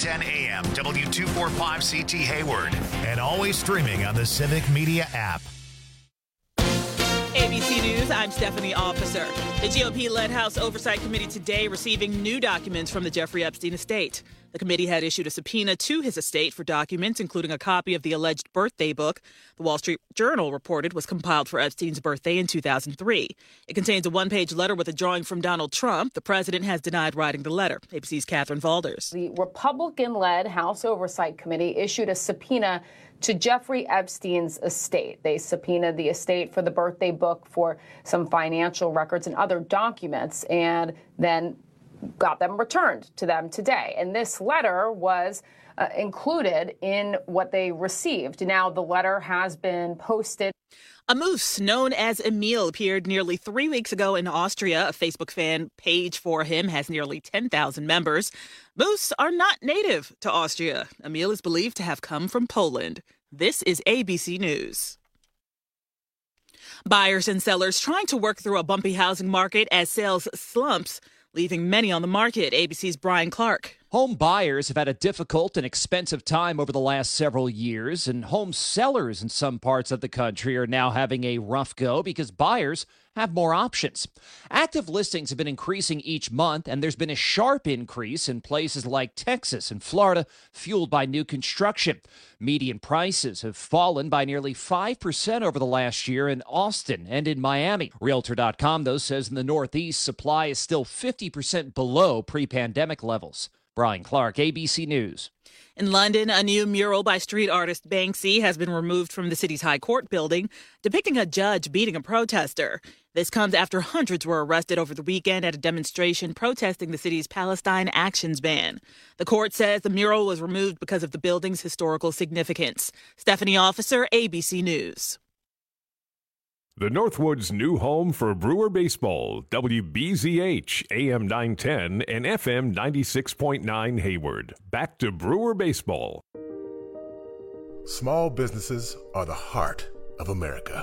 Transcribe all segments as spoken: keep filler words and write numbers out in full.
ten a.m. W two forty-five C T Hayward. And always streaming on the Civic Media app. A B C News, I'm Stephanie Officer. The G O P-led House Oversight Committee today receiving new documents from the Jeffrey Epstein estate. The committee had issued a subpoena to his estate for documents, including a copy of the alleged birthday book the Wall Street Journal reported was compiled for Epstein's birthday in two thousand three. It contains a one-page letter with a drawing from Donald Trump. The president has denied writing the letter. A B C's Catherine Valders. The Republican-led House Oversight Committee issued a subpoena to Jeffrey Epstein's estate. They subpoenaed the estate for the birthday book, for some financial records and other documents, and then got them returned to them today. And this letter was uh, included in what they received. Now, the letter has been posted. A moose known as Emil appeared nearly three weeks ago in Austria. A Facebook fan page for him has nearly ten thousand members. Moose are not native to Austria. Emil is believed to have come from Poland. This is A B C News. Buyers and sellers trying to work through a bumpy housing market as sales slumps, leaving many on the market. A B C's Brian Clark. Home buyers have had a difficult and expensive time over the last several years, and home sellers in some parts of the country are now having a rough go because buyers have more options. Active listings have been increasing each month, and there's been a sharp increase in places like Texas and Florida, fueled by new construction. Median prices have fallen by nearly five percent over the last year in Austin and in Miami. Realtor dot com, though, says in the Northeast, supply is still fifty percent below pre-pandemic levels. Brian Clark, A B C News. In London, a new mural by street artist Banksy has been removed from the city's High Court building, depicting a judge beating a protester. This comes after hundreds were arrested over the weekend at a demonstration protesting the city's Palestine Actions ban. The court says the mural was removed because of the building's historical significance. Stephanie Officer, A B C News. The Northwoods' new home for Brewer baseball, W B Z H, A M nine ten and F M ninety-six point nine Hayward. Back to Brewer baseball. Small businesses are the heart of America.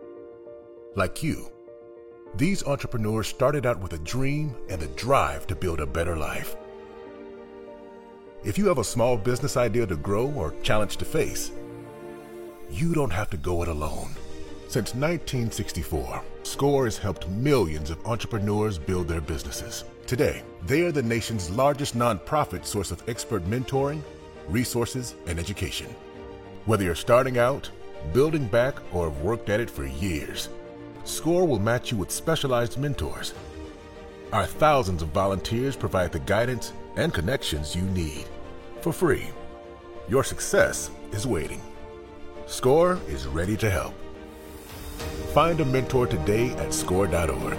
Like you, these entrepreneurs started out with a dream and a drive to build a better life. If you have a small business idea to grow or challenge to face, you don't have to go it alone. Since nineteen sixty-four, SCORE has helped millions of entrepreneurs build their businesses. Today, they are the nation's largest nonprofit source of expert mentoring, resources, and education. Whether you're starting out, building back, or have worked at it for years, SCORE will match you with specialized mentors. Our thousands of volunteers provide the guidance and connections you need for free. Your success is waiting. SCORE is ready to help. Find a mentor today at score dot org.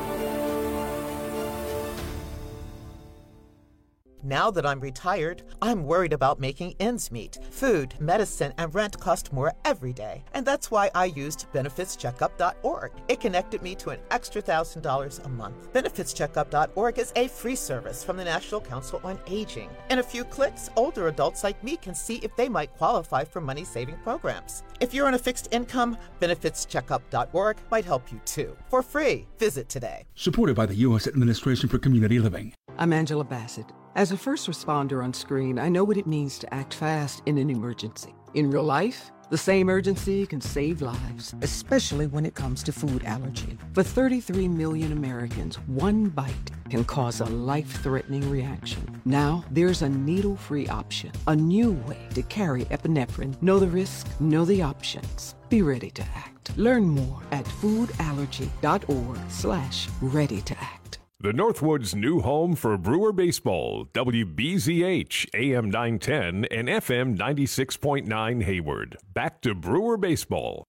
Now that I'm retired, I'm worried about making ends meet. Food, medicine, and rent cost more every day. And that's why I used benefits checkup dot org. It connected me to an extra one thousand dollars a month. benefits checkup dot org is a free service from the National Council on Aging. In a few clicks, older adults like me can see if they might qualify for money-saving programs. If you're on a fixed income, benefits checkup dot org might help you too. For free, visit today. Supported by the U S Administration for Community Living. I'm Angela Bassett. As a first responder on screen, I know what it means to act fast in an emergency. In real life, the same urgency can save lives, especially when it comes to food allergy. For thirty-three million Americans, one bite can cause a life-threatening reaction. Now, there's a needle-free option, a new way to carry epinephrine. Know the risk, know the options. Be ready to act. Learn more at food allergy dot org slash ready to act. The Northwoods' new home for Brewer baseball, W B Z H, A M nine ten and F M ninety-six point nine Hayward. Back to Brewer baseball.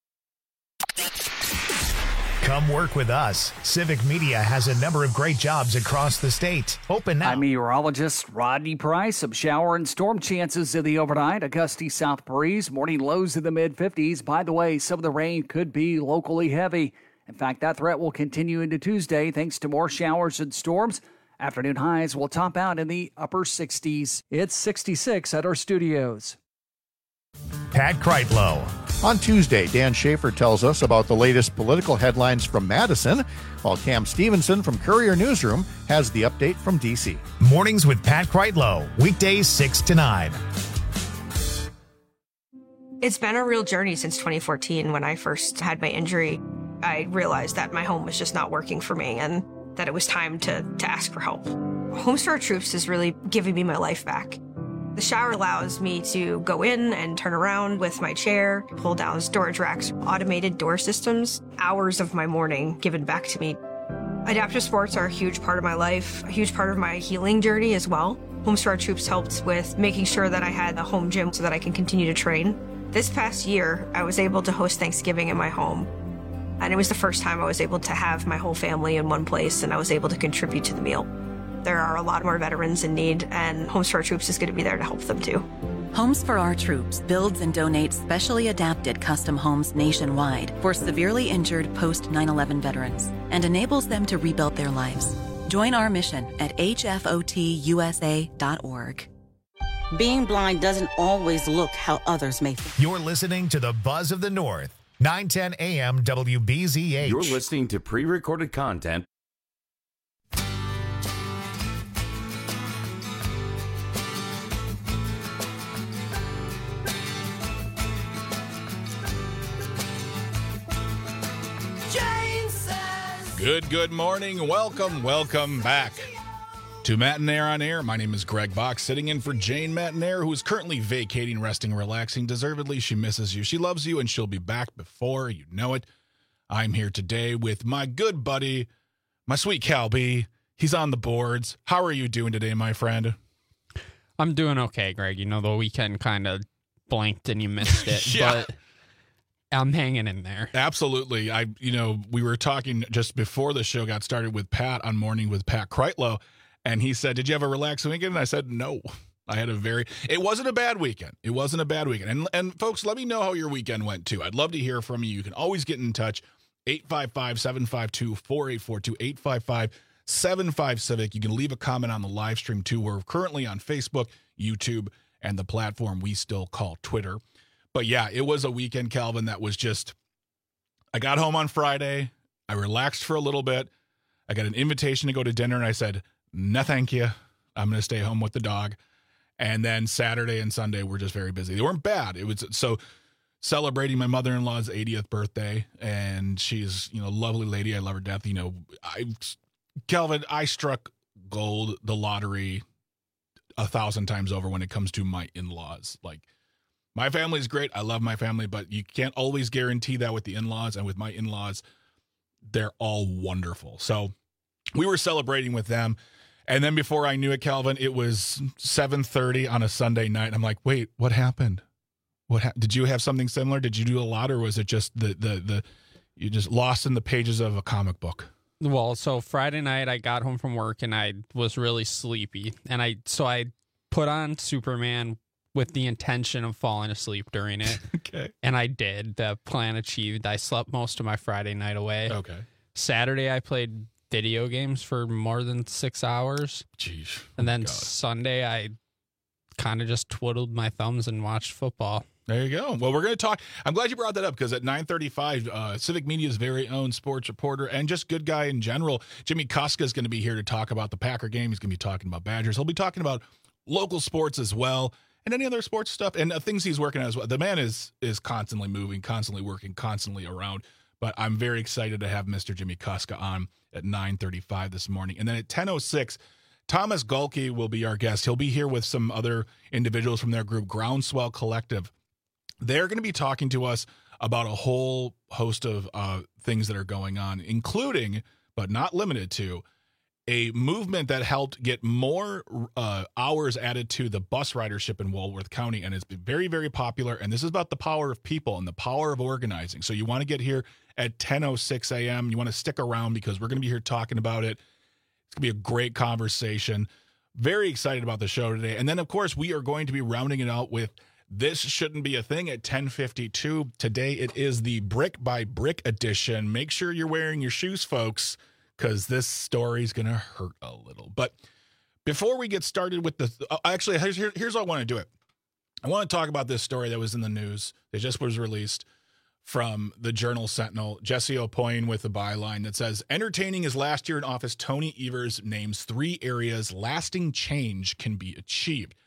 Come work with us. Civic Media has a number of great jobs across the state. Open now. I'm meteorologist Rodney Price. Some shower and storm chances in the overnight. A gusty south breeze. Morning lows in the mid fifties. By the way, some of the rain could be locally heavy. In fact, that threat will continue into Tuesday thanks to more showers and storms. Afternoon highs will top out in the upper sixties. It's sixty-six at our studios. Pat Kreitlow, On Tuesday, Dan Schaefer tells us about the latest political headlines from Madison, while Cam Stevenson from Courier Newsroom has the update from D C. Mornings with Pat Kreitlow, weekdays six to nine. It's been a real journey since twenty fourteen when I first had my injury. I realized that my home was just not working for me and that it was time to, to ask for help. Homes for Our Troops is really giving me my life back. The shower allows me to go in and turn around with my chair, pull down storage racks, automated door systems, hours of my morning given back to me. Adaptive sports are a huge part of my life, a huge part of my healing journey as well. Homes for Our Troops helped with making sure that I had a home gym so that I can continue to train. This past year, I was able to host Thanksgiving in my home. And it was the first time I was able to have my whole family in one place and I was able to contribute to the meal. There are a lot more veterans in need, and Homes for Our Troops is going to be there to help them too. Homes for Our Troops builds and donates specially adapted custom homes nationwide for severely injured post nine eleven veterans and enables them to rebuild their lives. Join our mission at H F O T U S A dot org. Being blind doesn't always look how others may think. You're listening to the Buzz of the North, nine ten A M W B Z H. You're listening to pre-recorded content. Good, good morning. Welcome, welcome back to Matt and Air on Air. My name is Greg Bach, sitting in for Jane Matt-and-Air, who is currently vacating, resting, relaxing. Deservedly, she misses you. She loves you, and she'll be back before you know it. I'm here today with my good buddy, my sweet Cal B. He's on the boards. How are you doing today, my friend? I'm doing okay, Greg. You know, the weekend kind of blanked and you missed it, yeah. but I'm hanging in there. Absolutely. I, you know, we were talking just before the show got started with Pat on Morning with Pat Kreitlow, and he said, did you have a relaxing weekend? And I said, no. I had a very, it wasn't a bad weekend. It wasn't a bad weekend. And, and folks, let me know how your weekend went too. I'd love to hear from you. You can always get in touch. eight five five, seven five two, four eight four two, eight five five, seven five Civic. You can leave a comment on the live stream too. We're currently on Facebook, YouTube, and the platform we still call Twitter. But yeah, it was a weekend, Calvin, that was just, I got home on Friday. I relaxed for a little bit. I got an invitation to go to dinner, and I said, no, thank you. I'm going to stay home with the dog. And then Saturday and Sunday were just very busy. They weren't bad. It was so celebrating my mother-in-law's eightieth birthday, and she's, you know, a lovely lady. I love her to death. You know, I, Calvin, I struck gold, the lottery, a thousand times over when it comes to my in-laws. Like, my family is great. I love my family, but you can't always guarantee that with the in-laws. And with my in-laws, they're all wonderful. So we were celebrating with them. And then before I knew it, Calvin, it was seven thirty on a Sunday night. I'm like, wait, what happened? What ha- did you have something similar? Did you do a lot, or was it just the, the, the, you just lost in the pages of a comic book? Well, so Friday night I got home from work and I was really sleepy. And I, so I put on Superman with the intention of falling asleep during it. Okay. And I did. The plan achieved. I slept most of my Friday night away. Okay. Saturday, I played video games for more than six hours. Jeez. And then God. Sunday, I kind of just twiddled my thumbs and watched football. There you go. Well, we're going to talk. I'm glad you brought that up because at nine thirty-five, uh, Civic Media's very own sports reporter and just good guy in general, Jimmy Kuska, is going to be here to talk about the Packer game. He's going to be talking about Badgers. He'll be talking about local sports as well. And any other sports stuff and uh, things he's working on as well. The man is is constantly moving, constantly working, constantly around. But I'm very excited to have Mister Jimmy Kuska on at nine thirty-five this morning. And then at ten oh six, Thomas Galke will be our guest. He'll be here with some other individuals from their group, Groundswell Collective. They're going to be talking to us about a whole host of uh, things that are going on, including, but not limited to, a movement that helped get more uh, hours added to the bus ridership in Walworth County, and it's been very, very popular. And this is about the power of people and the power of organizing. So you want to get here at ten oh six a.m. You want to stick around because we're going to be here talking about it. It's going to be a great conversation. Very excited about the show today. And then, of course, we are going to be rounding it out with This Shouldn't Be a Thing at ten fifty-two. Today it is the Brick by Brick edition. Make sure you're wearing your shoes, folks, because this story is going to hurt a little. But before we get started with the, uh, actually, here's, here, here's how I want to do it. I want to talk about this story that was in the news. It just was released from the Journal Sentinel. Jesse Opoyne with a byline that says, entertaining his last year in office, Tony Evers names three areas lasting change can be achieved.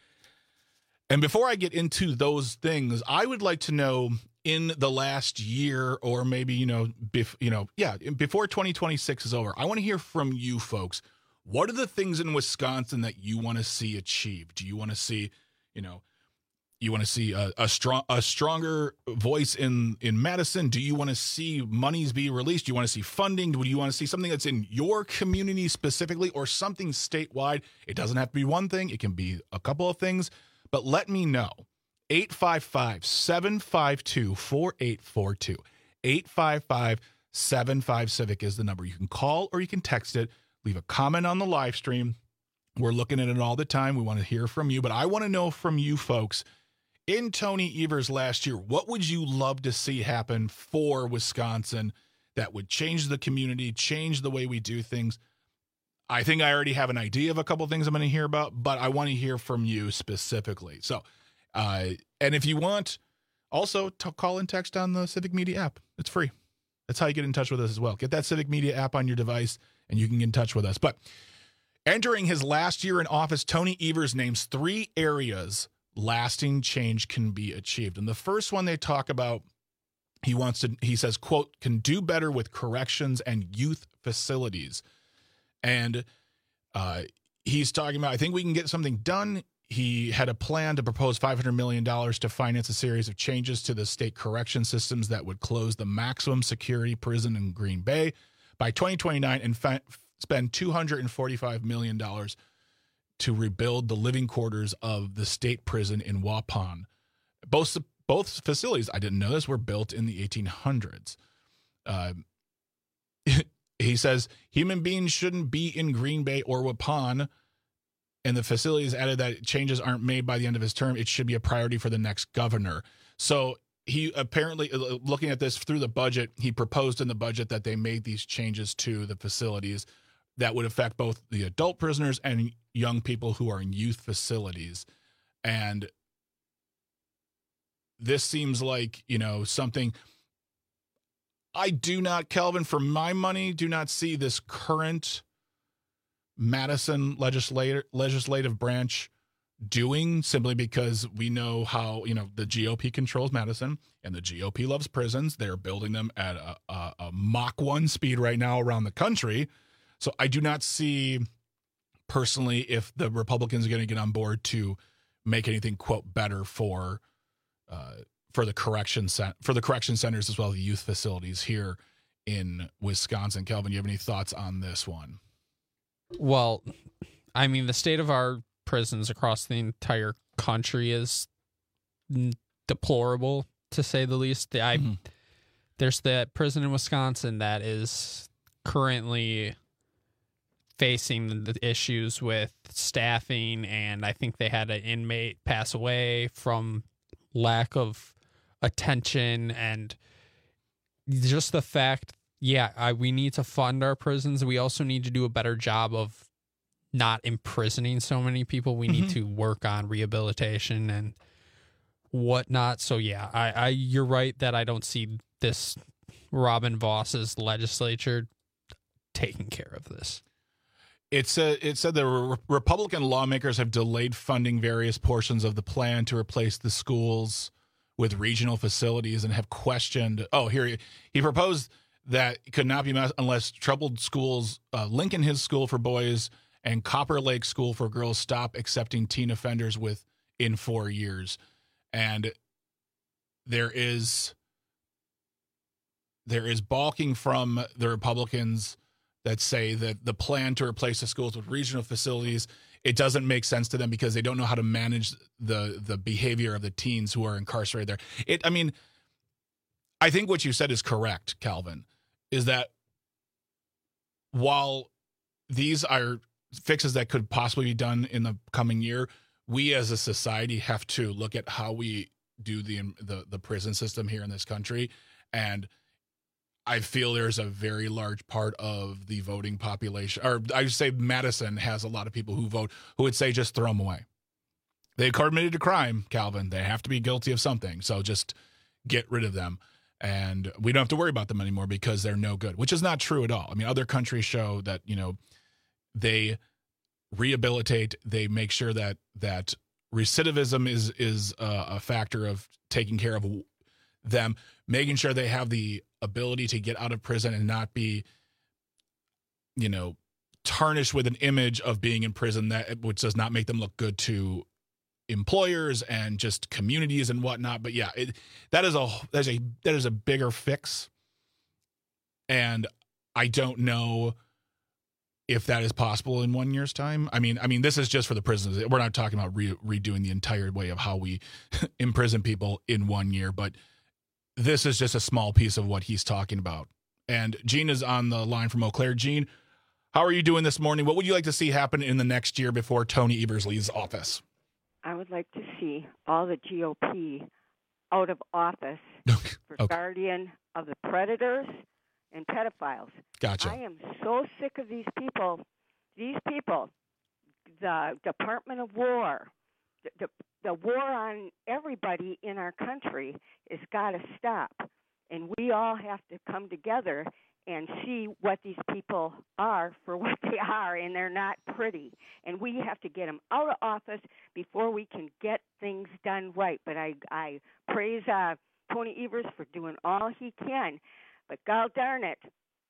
And before I get into those things, I would like to know in the last year, or maybe, you know, bef- you know, yeah, before twenty twenty-six is over, I want to hear from you folks. What are the things in Wisconsin that you want to see achieved? Do you want to see, you know, you want to see a, a strong, a stronger voice in, in Madison? Do you want to see monies be released? Do you want to see funding? Do you want to see something that's in your community specifically, or something statewide? It doesn't have to be one thing. It can be a couple of things, but let me know. eight five five, seven five two, four eight four two. eight five five, seven five Civic is the number. You can call or you can text it. Leave a comment on the live stream. We're looking at it all the time. We want to hear from you, but I want to know from you folks, in Tony Evers last year, what would you love to see happen for Wisconsin that would change the community, change the way we do things? I think I already have an idea of a couple of things I'm going to hear about, but I want to hear from you specifically. So, uh, and if you want, also to call and text on the Civic Media app. It's free. That's how you get in touch with us as well. Get that Civic Media app on your device, and you can get in touch with us. But entering his last year in office, Tony Evers names three areas lasting change can be achieved. And the first one they talk about, he wants to, he says, quote, can do better with corrections and youth facilities. And uh, he's talking about, I think we can get something done. He had a plan to propose five hundred million dollars to finance a series of changes to the state correction systems that would close the maximum security prison in Green Bay by twenty twenty-nine and fa- spend two hundred forty-five million dollars to rebuild the living quarters of the state prison in Waupun. Both both facilities, I didn't know this, were built in the eighteen hundreds. Uh, he says human beings shouldn't be in Green Bay or Waupun, and the facilities added that changes aren't made by the end of his term. It should be a priority for the next governor. So he apparently, looking at this through the budget, he proposed in the budget that they made these changes to the facilities that would affect both the adult prisoners and young people who are in youth facilities. And this seems like, you know, something I do not, Kelvin, for my money, do not see this current Madison legislative legislative branch doing, simply because we know how, you know, the G O P controls Madison and the G O P loves prisons. They're building them at a, a, a Mach one speed right now around the country. So I do not see personally if the Republicans are going to get on board to make anything, quote, better for uh, for the correction cent- for the correction centers as well as the youth facilities here in Wisconsin. Kelvin, you have any thoughts on this one? Well, I mean, the state of our prisons across the entire country is deplorable, to say the least. I mm-hmm. There's that prison in Wisconsin that is currently facing the issues with staffing, and I think they had an inmate pass away from lack of attention, and just the fact, yeah, I, we need to fund our prisons. We also need to do a better job of not imprisoning so many people. We mm-hmm. need to work on rehabilitation and whatnot. So yeah, I, I you're right that I don't see this Robin Voss's legislature taking care of this. It said, it said the re- Republican lawmakers have delayed funding various portions of the plan to replace the schools with regional facilities and have questioned. Oh, here he, he proposed that it could not be met unless troubled schools, uh, Lincoln Hills School for boys and Copper Lake School for girls, stop accepting teen offenders within four years. And there is there is balking from the Republicans that say that the plan to replace the schools with regional facilities, it doesn't make sense to them because they don't know how to manage the the behavior of the teens who are incarcerated there. It, I mean, I think what you said is correct, Calvin, is that while these are fixes that could possibly be done in the coming year, we as a society have to look at how we do the the, the prison system here in this country. And I feel there's a very large part of the voting population, or I would say Madison has a lot of people who vote who would say just throw them away. They committed a crime, Calvin. They have to be guilty of something. So just get rid of them. And we don't have to worry about them anymore because they're no good, which is not true at all. I mean, other countries show that, you know, they rehabilitate, they make sure that that recidivism is is uh, a factor of taking care of them, making sure they have the ability to get out of prison and not be, you know, tarnished with an image of being in prison, that which does not make them look good to employers and just communities and whatnot. But yeah, it, that is a that is a that is a bigger fix, and I don't know if that is possible in one year's time. I mean, I mean, this is just for the prisons. We're not talking about re- redoing the entire way of how we imprison people in one year, but this is just a small piece of what he's talking about. And Gene is on the line from Eau Claire. Gene, how are you doing this morning? What would you like to see happen in the next year before Tony Evers leaves office? I would like to see all the G O P out of office for okay. guardian of the predators and pedophiles. Gotcha. I am so sick of these people. These people, the Department of War, the, the, the war on everybody in our country has got to stop. And we all have to come together and see what these people are for what they are, and they're not pretty. And we have to get them out of office before we can get things done right. But I, I praise uh, Tony Evers for doing all he can. But God darn it,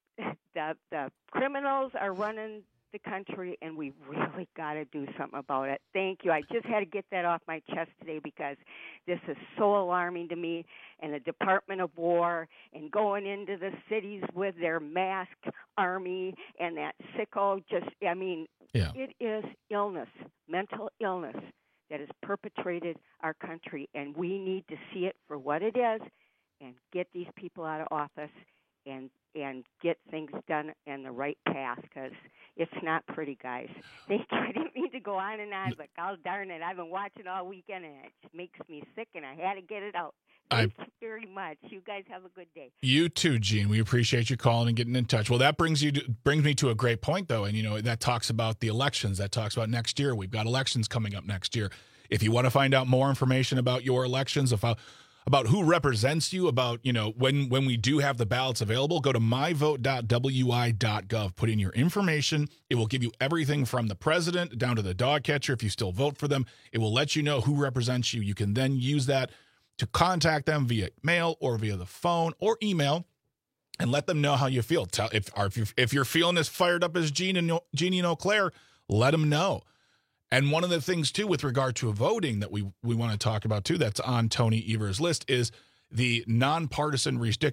the the criminals are running the country, and we really got to do something about it. Thank you. I just had to get that off my chest today because this is so alarming to me. And the Department of War and going into the cities with their masked army and that sicko just, I mean, yeah. It is illness, mental illness that has perpetrated our country, and we need to see it for what it is and get these people out of office and and get things done in the right path, because it's not pretty, guys. Thank you. I didn't mean to go on and on, but God darn it, I've been watching all weekend, and it just makes me sick, and I had to get it out. Thank I, you very much. You guys have a good day. You too, Gene. We appreciate you calling and getting in touch. Well, that brings you to, brings me to a great point, though, and you know that talks about the elections. That talks about next year. We've got elections coming up next year. If you want to find out more information about your elections, if I, about who represents you, about, you know, when when we do have the ballots available, go to my vote dot w i dot gov. Put in your information. It will give you everything from the president down to the dog catcher. If you still vote for them, it will let you know who represents you. You can then use that to contact them via mail or via the phone or email and let them know how you feel. Tell if if you're, if you're feeling as fired up as Gene and Jeannie and Eau Claire, let them know. And one of the things, too, with regard to voting that we, we want to talk about, too, that's on Tony Evers' list is the nonpartisan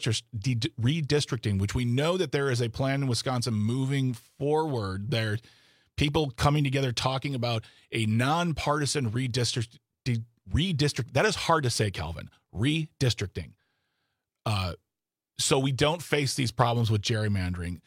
redistricting, which we know that there is a plan in Wisconsin moving forward. There people coming together talking about a nonpartisan redistrict, redistrict. That is hard to say, Calvin. Redistricting. Uh, so we don't face these problems with gerrymandering.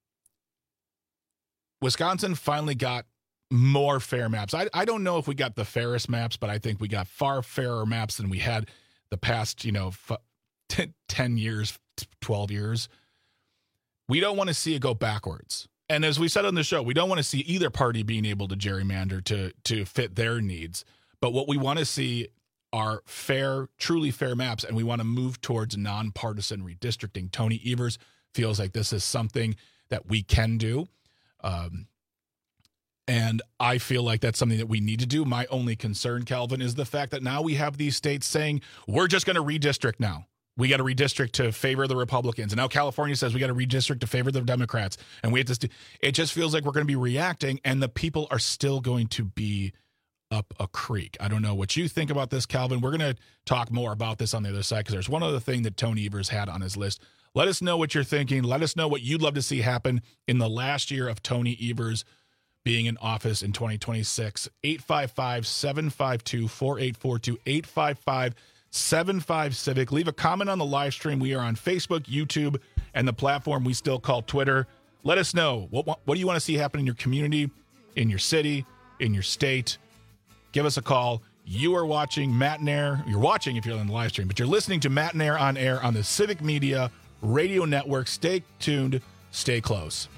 Wisconsin finally got more fair maps. I, I don't know if we got the fairest maps, but I think we got far fairer maps than we had the past, you know, f- t- ten years, twelve years. We don't want to see it go backwards. And as we said on the show, we don't want to see either party being able to gerrymander to, to fit their needs. But what we want to see are fair, truly fair maps, and we want to move towards nonpartisan redistricting. Tony Evers feels like this is something that we can do. Um, And I feel like that's something that we need to do. My only concern, Calvin, is the fact that now we have these states saying, we're just going to redistrict now. We got to redistrict to favor the Republicans. And now California says we got to redistrict to favor the Democrats. And we have to, st- it just feels like we're going to be reacting, and the people are still going to be up a creek. I don't know what you think about this, Calvin. We're going to talk more about this on the other side, because there's one other thing that Tony Evers had on his list. Let us know what you're thinking. Let us know what you'd love to see happen in the last year of Tony Evers being in office in twenty twenty-six. eight five five, seven five two, four eight four two, eight five five, seven five, Civic. Leave a comment on the live stream. We are on Facebook, YouTube, and the platform we still call Twitter. Let us know. What, what do you want to see happen in your community, in your city, in your state? Give us a call. You are watching Matt and Air. You're watching if you're on the live stream, but you're listening to Matt and Air on air on the Civic Media Radio Network. Stay tuned. Stay close.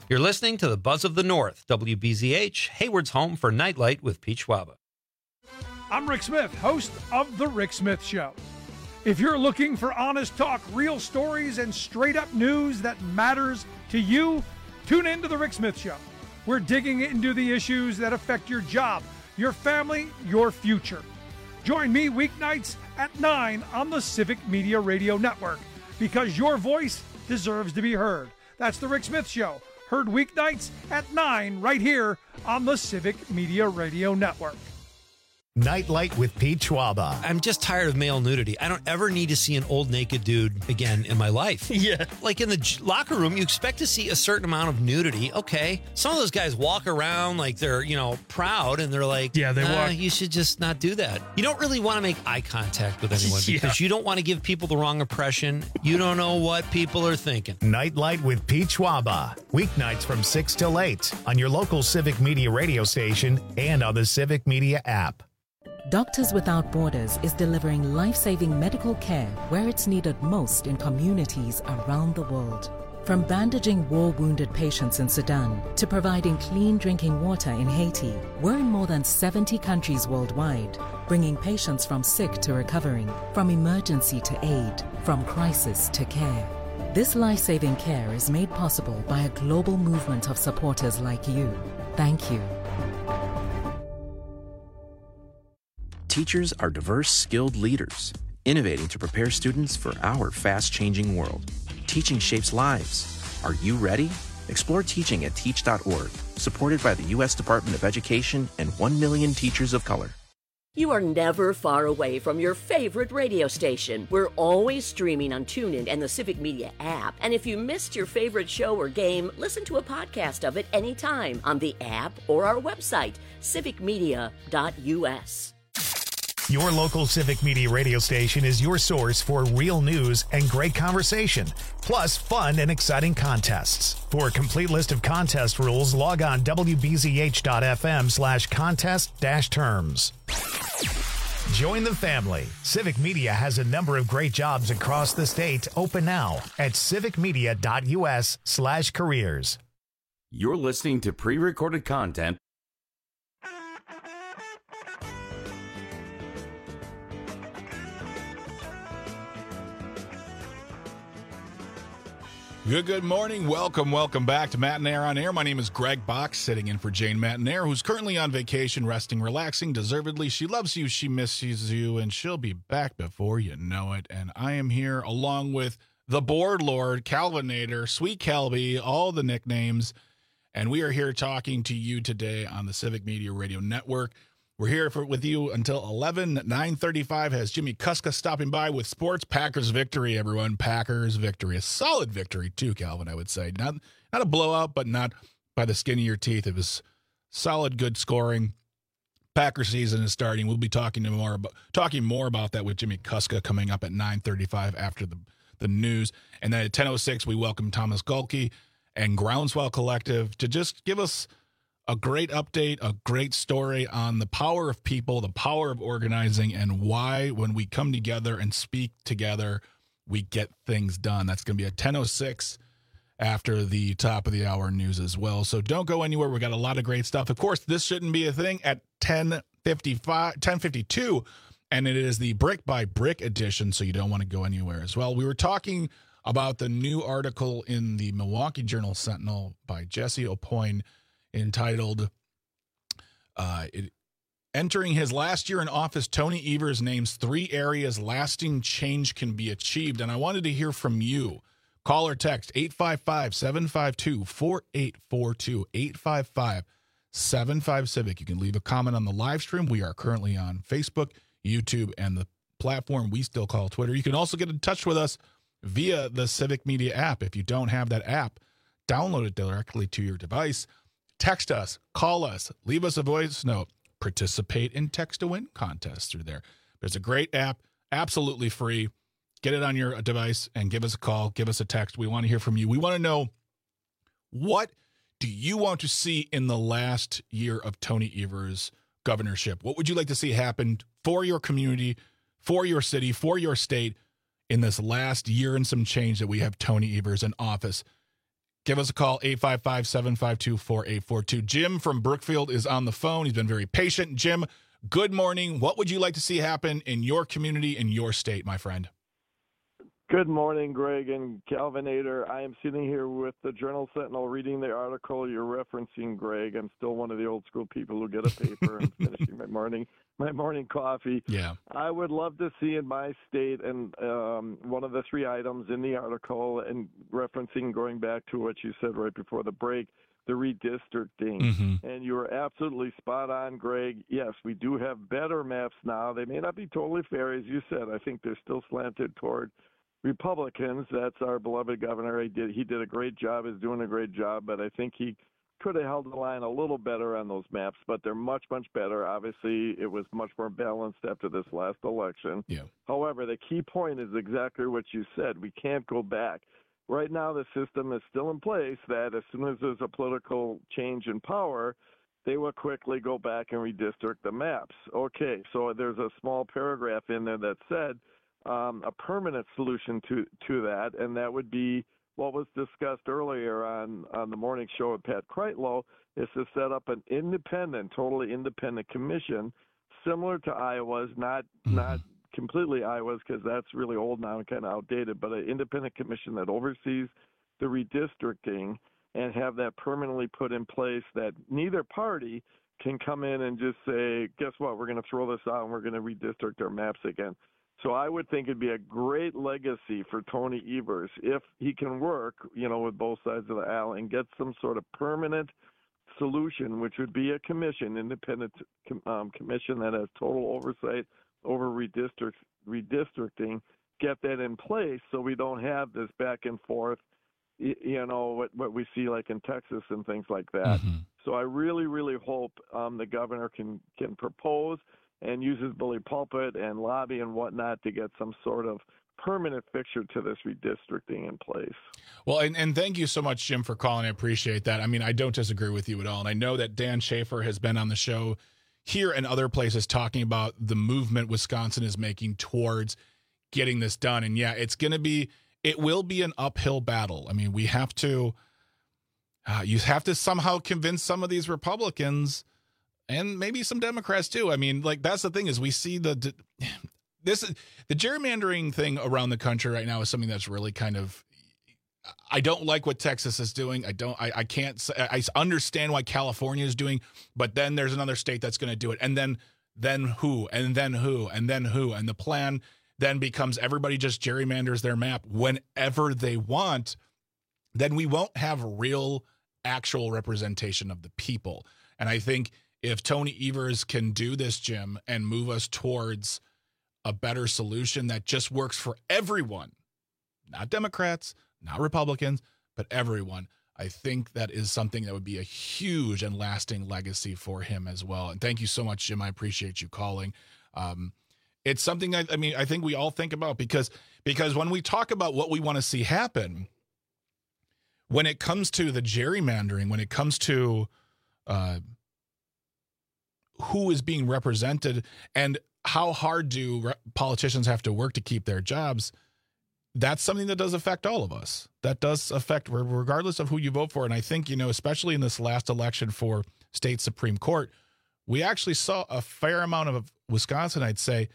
You're listening to the Buzz of the North, W B Z H, Hayward's home for Nightlight with Pete Schwaba. I'm Rick Smith, host of The Rick Smith Show. If you're looking for honest talk, real stories, and straight-up news that matters to you, tune in to The Rick Smith Show. We're digging into the issues that affect your job, your family, your future. Join me weeknights at nine on the Civic Media Radio Network, because your voice deserves to be heard. That's The Rick Smith Show, heard weeknights at nine right here on the Civic Media Radio Network. Nightlight with Pete Schwaba. I'm just tired of male nudity. I don't ever need to see an old naked dude again in my life. Yeah. Like in the j- locker room, you expect to see a certain amount of nudity. Okay. Some of those guys walk around like they're, you know, proud and they're like, yeah, they nah, walk. You should just not do that. You don't really want to make eye contact with anyone Yeah. because you don't want to give people the wrong impression. You don't know what people are thinking. Nightlight with Pete Schwaba. Weeknights from six till eight on your local Civic Media radio station and on the Civic Media app. Doctors Without Borders is delivering life-saving medical care where it's needed most in communities around the world. From bandaging war-wounded patients in Sudan to providing clean drinking water in Haiti, we're in more than seventy countries worldwide, bringing patients from sick to recovering, from emergency to aid, from crisis to care. This life-saving care is made possible by a global movement of supporters like you. Thank you. Teachers are diverse, skilled leaders, innovating to prepare students for our fast-changing world. Teaching shapes lives. Are you ready? Explore teaching at teach dot org, supported by the U S Department of Education and one million teachers of color. You are never far away from your favorite radio station. We're always streaming on TuneIn and the Civic Media app. And if you missed your favorite show or game, listen to a podcast of it anytime on the app or our website, civic media dot u s. Your local Civic Media radio station is your source for real news and great conversation, plus fun and exciting contests. For a complete list of contest rules, log on w b z h dot f m slash contest dash terms. Join the family. Civic Media has a number of great jobs across the state open now at civic media dot u s slash careers. You're listening to pre-recorded content. Good, good morning. Welcome, welcome back to Matt and Air on Air. My name is Greg Box, sitting in for Jane Matanair, who's currently on vacation, resting, relaxing, deservedly. She loves you, she misses you, and she'll be back before you know it. And I am here along with the Board Lord, Calvinator, Sweet Calby, all the nicknames. And we are here talking to you today on the Civic Media Radio Network. We're here for, with you until eleven. nine thirty-five has Jimmy Kuska stopping by with sports. Packers victory, everyone. Packers victory. A solid victory, too, Calvin, I would say. Not not a blowout, but not by the skin of your teeth. It was solid, good scoring. Packer season is starting. We'll be talking to more about talking more about that with Jimmy Kuska coming up at nine thirty-five after the, the news. And then at ten oh six, we welcome Thomas Gulke and Groundswell Collective to just give us a great update, a great story on the power of people, the power of organizing, and why when we come together and speak together, we get things done. That's going to be at ten oh six after the top of the hour news as well. So don't go anywhere. We got a lot of great stuff. Of course, this shouldn't be a thing at ten fifty-five, ten fifty-two, and it is the Brick by Brick edition, so you don't want to go anywhere as well. We were talking about the new article in the Milwaukee Journal-Sentinel by Jesse Aupoin entitled uh, it, Entering His Last Year in Office, Tony Evers names three areas lasting change can be achieved. And I wanted to hear from you. Call or text eight five five, seven five two, four eight four two, eight five five, seven five Civic. You can leave a comment on the live stream. We are currently on Facebook, YouTube, and the platform we still call Twitter. You can also get in touch with us via the Civic Media app. If you don't have that app, download it directly to your device. Text us, call us, leave us a voice note, participate in Text to Win contests through there. There's a great app, absolutely free. Get it on your device and give us a call, give us a text. We want to hear from you. We want to know, what do you want to see in the last year of Tony Evers' governorship? What would you like to see happen for your community, for your city, for your state in this last year and some change that we have Tony Evers in office? give us a call, eight five five, seven five two, four eight four two. Jim from Brookfield is on the phone. He's been very patient. Jim, good morning. What would you like to see happen in your community, in your state, my friend? Good morning, Greg and Calvinator. I am sitting here with the Journal Sentinel reading the article you're referencing, Greg. I'm still one of the old school people who get a paper and finishing my morning my morning coffee. Yeah. I would love to see in my state, and um, one of the three items in the article, and referencing going back to what you said right before the break, the redistricting. Mm-hmm. And you were absolutely spot on, Greg. Yes, we do have better maps now. They may not be totally fair, as you said. I think they're still slanted toward Republicans. That's our beloved governor. He did he did a great job, is doing a great job, but I think he could have held the line a little better on those maps, but they're much, much better. Obviously, it was much more balanced after this last election. Yeah. However, the key point is exactly what you said. We can't go back. Right now, the system is still in place that as soon as there's a political change in power, they will quickly go back and redistrict the maps. Okay, so there's a small paragraph in there that said, Um, a permanent solution to, to that, and that would be what was discussed earlier on, on the morning show with Pat Kreitlow, is to set up an independent, totally independent commission, similar to Iowa's, not mm-hmm. not completely Iowa's because that's really old now and kind of outdated, but an independent commission that oversees the redistricting and have that permanently put in place that neither party can come in and just say, guess what, we're going to throw this out and we're going to redistrict our maps again. So I would think it'd be a great legacy for Tony Evers if he can work, you know, with both sides of the aisle and get some sort of permanent solution, which would be a commission, independent um, commission that has total oversight over redistrict, redistricting, get that in place so we don't have this back and forth, you know, what, what we see like in Texas and things like that. Mm-hmm. So I really, really hope um, the governor can, can propose and uses bully pulpit and lobby and whatnot to get some sort of permanent fixture to this redistricting in place. Well, and, and thank you so much, Jim, for calling. I appreciate that. I mean, I don't disagree with you at all. And I know that Dan Schaefer has been on the show here and other places talking about the movement Wisconsin is making towards getting this done. And yeah, it's going to be, it will be an uphill battle. I mean, we have to, uh, you have to somehow convince some of these Republicans and maybe some Democrats too. I mean, like, that's the thing is we see the this the gerrymandering thing around the country right now is something that's really kind of, I don't like what Texas is doing. I don't, I, I can't say, I understand why California is doing, but then there's another state that's going to do it. And then, then who, and then who, and then who, and the plan then becomes everybody just gerrymanders their map whenever they want. Then we won't have real actual representation of the people. And I think if Tony Evers can do this, Jim, and move us towards a better solution that just works for everyone, not Democrats, not Republicans, but everyone, I think that is something that would be a huge and lasting legacy for him as well. And thank you so much, Jim. I appreciate you calling. Um, it's something I, I mean, I think we all think about because, because when we talk about what we want to see happen, when it comes to the gerrymandering, when it comes to uh, who is being represented and how hard do re- politicians have to work to keep their jobs, that's something that does affect all of us. That does affect regardless of who you vote for. And I think, you know, especially in this last election for state Supreme Court, we actually saw a fair amount of Wisconsin, I'd say,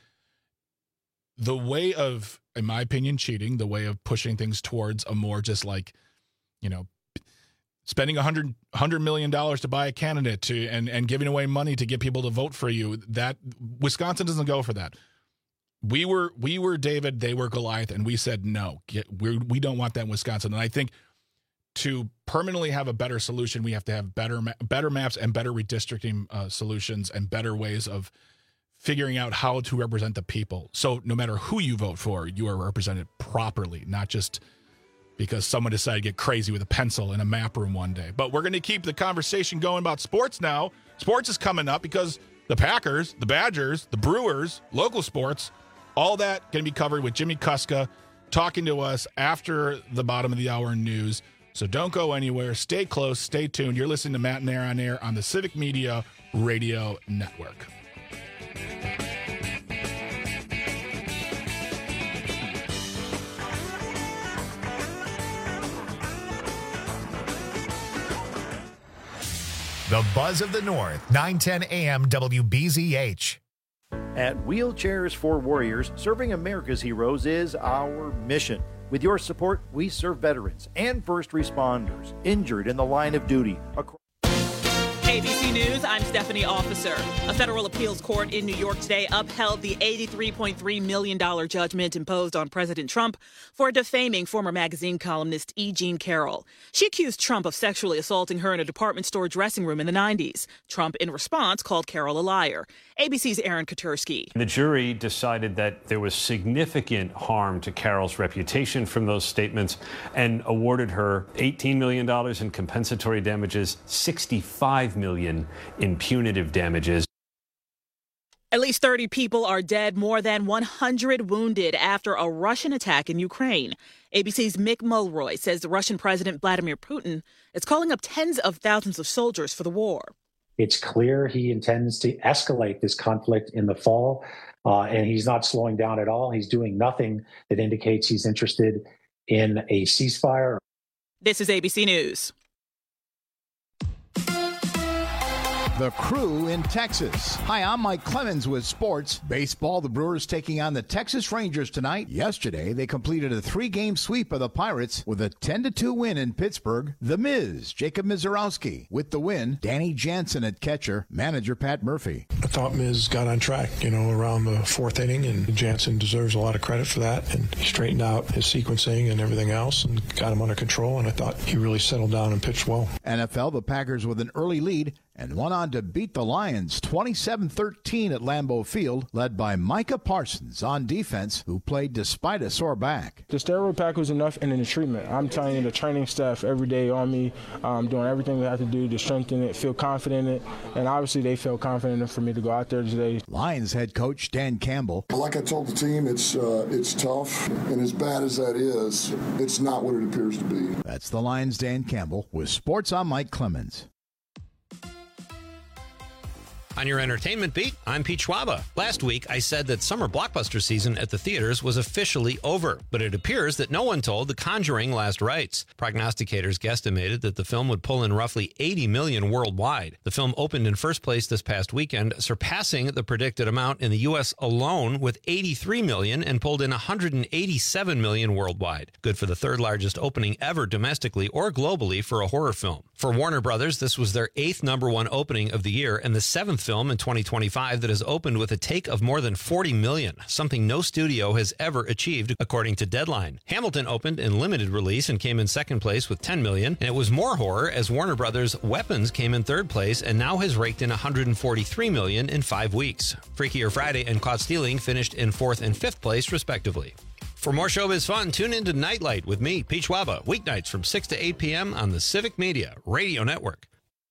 the way of, in my opinion, cheating, the way of pushing things towards a more just like, you know, spending one hundred, one hundred million dollars to buy a candidate to and, and giving away money to get people to vote for you. That Wisconsin doesn't go for that. We were we were David, they were Goliath, and we said no. Get, we we don't want that in Wisconsin. And I think to permanently have a better solution, we have to have better better maps and better redistricting uh, solutions and better ways of figuring out how to represent the people. So no matter who you vote for, you are represented properly, not just because someone decided to get crazy with a pencil in a map room one day. But we're going to keep the conversation going about sports now. Sports is coming up because the Packers, the Badgers, the Brewers, local sports, all that going to be covered with Jimmy Kuska talking to us after the bottom of the hour news. So don't go anywhere. Stay close. Stay tuned. You're listening to Matt and Air on Air on the Civic Media Radio Network. The Buzz of the North, nine ten A M W B Z H. At Wheelchairs for Warriors, serving America's heroes is our mission. With your support, we serve veterans and first responders injured in the line of duty. A B C News, I'm Stephanie Officer. A federal appeals court in New York today upheld the eighty-three point three million dollars judgment imposed on President Trump for defaming former magazine columnist E. Jean Carroll. She accused Trump of sexually assaulting her in a department store dressing room in the nineties. Trump, in response, called Carroll a liar. A B C's Aaron Katursky. The jury decided that there was significant harm to Carroll's reputation from those statements and awarded her eighteen million dollars in compensatory damages, sixty-five million dollars in punitive damages. At least thirty people are dead, more than one hundred wounded after a Russian attack in Ukraine. A B C's Mick Mulroy says the Russian President Vladimir Putin is calling up tens of thousands of soldiers for the war. It's clear he intends to escalate this conflict in the fall, uh, and he's not slowing down at all. He's doing nothing that indicates he's interested in a ceasefire. This is A B C News. The Crew in Texas. Hi, I'm Mike Clemens with sports. Baseball, the Brewers taking on the Texas Rangers tonight. Yesterday, they completed a three-game sweep of the Pirates with a ten to two win in Pittsburgh. The Miz, Jacob Mizorowski, with the win. Danny Jansen at catcher. Manager Pat Murphy. I thought Miz got on track, you know, around the fourth inning, and Jansen deserves a lot of credit for that. And he straightened out his sequencing and everything else and got him under control, and I thought he really settled down and pitched well. N F L, the Packers with an early lead and went on to beat the Lions twenty-seven thirteen at Lambeau Field, led by Micah Parsons on defense, who played despite a sore back. The steroid pack was enough, and then the treatment. I'm telling you, the training staff every day on me, um, doing everything they have to do to strengthen it, feel confident in it, and obviously they feel confident enough for me to go out there today. Lions head coach Dan Campbell. Like I told the team, it's uh, it's tough, and as bad as that is, it's not what it appears to be. That's the Lions' Dan Campbell. With sports, I'm Mike Clemens. On your entertainment beat, I'm Pete Schwaba. Last week, I said that summer blockbuster season at the theaters was officially over, but it appears that no one told The Conjuring last rites. Prognosticators guesstimated that the film would pull in roughly eighty million dollars worldwide. The film opened in first place this past weekend, surpassing the predicted amount in the U S alone with eighty-three million dollars and pulled in one hundred eighty-seven million dollars worldwide. Good for the third largest opening ever domestically or globally for a horror film. For Warner Brothers, this was their eighth number one opening of the year and the seventh film in twenty twenty-five that has opened with a take of more than forty million dollars, something no studio has ever achieved, according to Deadline. Hamilton opened in limited release and came in second place with ten million dollars, and it was more horror as Warner Brothers' Weapons came in third place and now has raked in one hundred forty-three million dollars in five weeks. Freakier Friday and Caught Stealing finished in fourth and fifth place, respectively. For more showbiz fun, tune in to Nightlight with me, Pete Schwaba, weeknights from six to eight p.m. on the Civic Media Radio Network.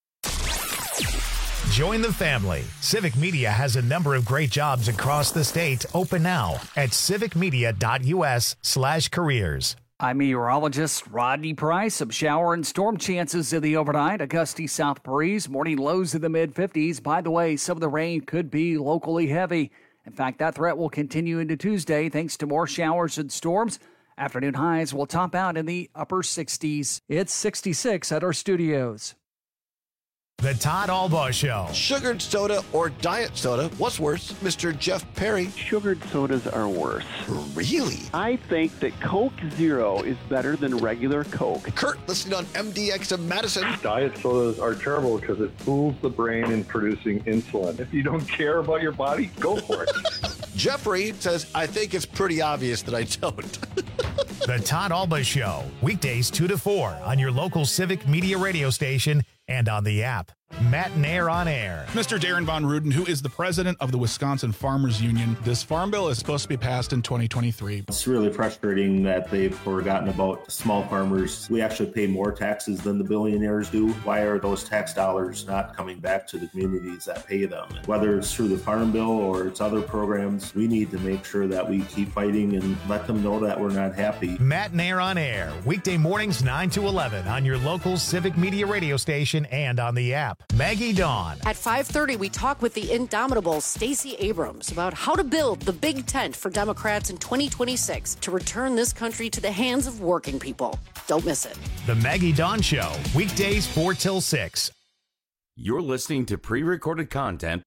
Join the family. Civic Media has a number of great jobs across the state open now at civicmedia.us slash careers. I'm meteorologist Rodney Price. Some shower and storm chances in the overnight. A gusty south breeze. Morning lows in the mid fifties. By the way, some of the rain could be locally heavy. In fact, that threat will continue into Tuesday thanks to more showers and storms. Afternoon highs will top out in the upper sixties. It's sixty-six at our studios. The Todd Albaugh Show. Sugared soda or diet soda? What's worse? Mister Jeff Perry. Sugared sodas are worse. Really? I think that Coke Zero is better than regular Coke. Kurt, listening on M D X of Madison. Diet sodas are terrible because it fools the brain in producing insulin. If you don't care about your body, go for it. Jeffrey says, I think it's pretty obvious that I don't. The Todd Albaugh Show. Weekdays two to four on your local Civic Media radio station and on the app. Matt Nair on air. Mister Darren Von Ruden, who is the president of the Wisconsin Farmers Union. This farm bill is supposed to be passed in twenty twenty-three. It's really frustrating that they've forgotten about small farmers. We actually pay more taxes than the billionaires do. Why are those tax dollars not coming back to the communities that pay them? Whether it's through the farm bill or it's other programs, we need to make sure that we keep fighting and let them know that we're not happy. Matt Nair on air. Weekday mornings nine to eleven on your local Civic Media radio station and on the app. Maggie Dawn. At five thirty, we talk with the indomitable Stacey Abrams about how to build the big tent for Democrats in twenty twenty-six to return this country to the hands of working people. Don't miss it. The Maggie Dawn Show, weekdays four till six. You're listening to pre-recorded content.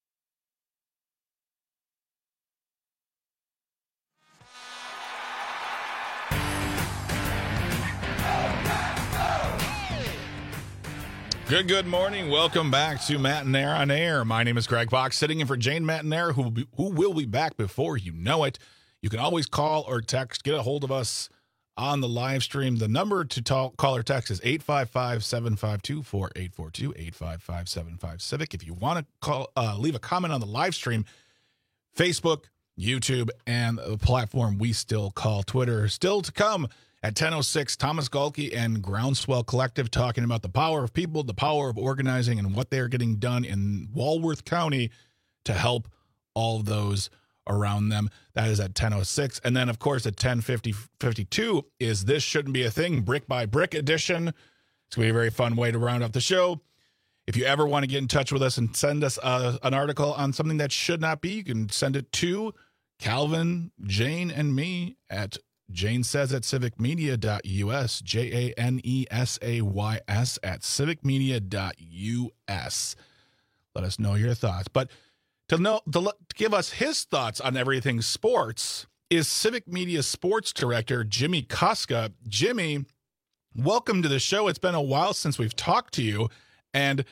Good, good morning. Welcome back to Matt and Air on Air. My name is Greg Fox, sitting in for Jane Matt and Air, who will be, who will be back before you know it. You can always call or text, get a hold of us on the live stream. The number to talk, call or text is eight five five, seven five two, four eight four two, eight five five, seven five Civic. If you want to call, uh, leave a comment on the live stream, Facebook, YouTube, and the platform we still call Twitter. Still to come at ten oh six, Thomas Galkey and Groundswell Collective talking about the power of people, the power of organizing, and what they're getting done in Walworth County to help all of those around them. That is at ten oh six. And then, of course, at ten fifty, fifty-two is This Shouldn't Be a Thing, Brick by Brick edition. It's going to be a very fun way to round up the show. If you ever want to get in touch with us and send us uh, an article on something that should not be, you can send it to Calvin, Jane, and me at Jane Says at civic media dot U S, J A N E S A Y S at civic media dot U S. Let us know your thoughts. But to know to, let, to give us his thoughts on everything sports is Civic Media Sports Director Jimmy Koska. Jimmy, welcome to the show. It's been a while since we've talked to you, and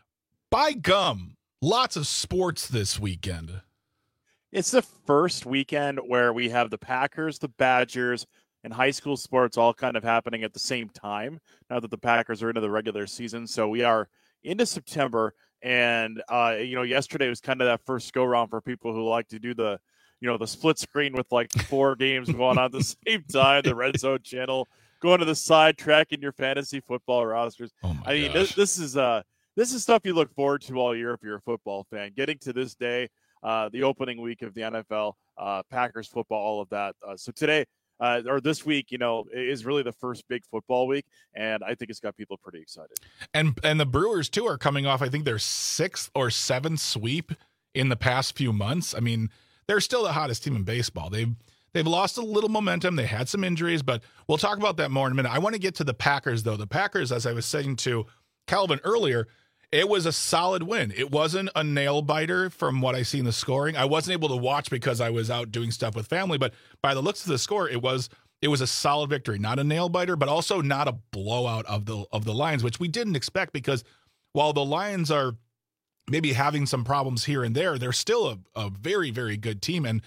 by gum, lots of sports this weekend. It's the first weekend where we have the Packers, the Badgers, and high school sports all kind of happening at the same time now that the Packers are into the regular season. So we are into September, and, uh, you know, yesterday was kind of that first go-round for people who like to do the, you know, the split screen with like four games going on at the same time, the Red Zone channel, going to the side, tracking your fantasy football rosters. Oh my I mean, this, this is uh, this is stuff you look forward to all year if you're a football fan. Getting to this day, Uh, the opening week of the N F L, uh, Packers football, all of that. Uh, so today, uh, or this week, you know, is really the first big football week, and I think it's got people pretty excited. And and the Brewers, too, are coming off, I think, their sixth or seventh sweep in the past few months. I mean, they're still the hottest team in baseball. They've, they've lost a little momentum. They had some injuries, but we'll talk about that more in a minute. I want to get to the Packers, though. The Packers, as I was saying to Calvin earlier, it was a solid win. It wasn't a nail biter from what I see in the scoring. I wasn't able to watch because I was out doing stuff with family, but by the looks of the score, it was it was a solid victory. Not a nail biter, but also not a blowout of the of the Lions, which we didn't expect, because while the Lions are maybe having some problems here and there, they're still a, a very, very good team and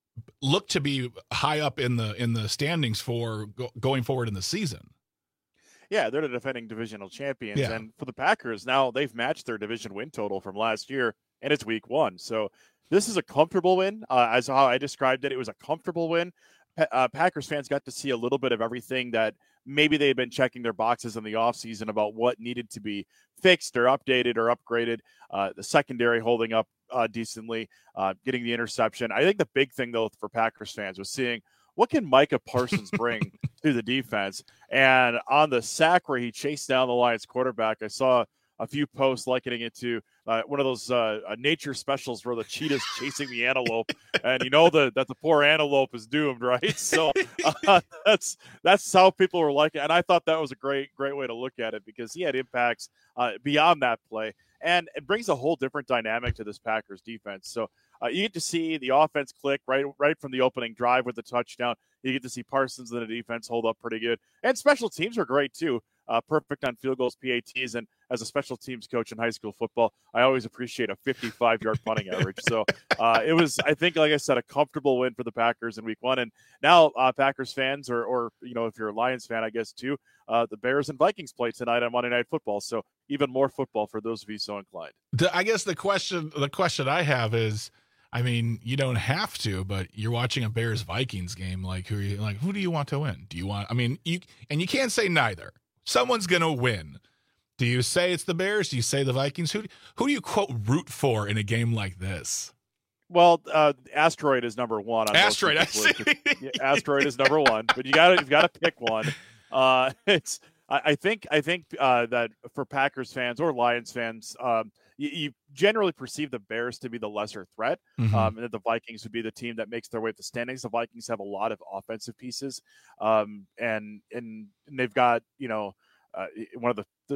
look to be high up in the in the standings for go, going forward in the season. Yeah, they're the defending divisional champions. Yeah. And for the Packers, now they've matched their division win total from last year, and it's week one. So this is a comfortable win. Uh, as how I described it, it was a comfortable win. Pa- uh, Packers fans got to see a little bit of everything that maybe they had been checking their boxes in the offseason about what needed to be fixed or updated or upgraded. Uh, the secondary holding up uh, decently, uh, getting the interception. I think the big thing, though, for Packers fans was seeing what can Micah Parsons bring to the defense. And on the sack where he chased down the Lions quarterback, I saw a few posts likening it to uh, one of those uh, uh, nature specials where the cheetah's chasing the antelope, and you know the, that the poor antelope is doomed, right? So uh, that's that's how people were liking it. And I thought that was a great, great way to look at it, because he had impacts uh, beyond that play. And it brings a whole different dynamic to this Packers defense. So uh, you get to see the offense click right right from the opening drive with the touchdown. You get to see Parsons and the defense hold up pretty good. And special teams were great, too. Uh, perfect on field goals, P A Ts. And as a special teams coach in high school football, I always appreciate a fifty-five-yard punting average. So uh, it was, I think, like I said, a comfortable win for the Packers in week one. And now uh, Packers fans, or, or, you know, if you're a Lions fan, I guess, too, uh, the Bears and Vikings play tonight on Monday Night Football. So even more football for those of you so inclined. The, I guess the question, the question I have is, I mean, you don't have to, but you're watching a Bears Vikings game. Like, who are you, like, who do you want to win? Do you want, I mean, you, and you can't say neither. Someone's going to win. Do you say it's the Bears? Do you say the Vikings? Who, who do you quote root for in a game like this? Well, uh, Asteroid is number one. On Asteroid, I see. Yeah, Asteroid is number one, but you got to, you've got to pick one. Uh, it's, I, I think, I think uh, that for Packers fans or Lions fans, um, you, you generally perceive the Bears to be the lesser threat, Mhm. um, and that the Vikings would be the team that makes their way up the standings. The Vikings have a lot of offensive pieces, um, and, and and they've got, you know, uh, one of the, the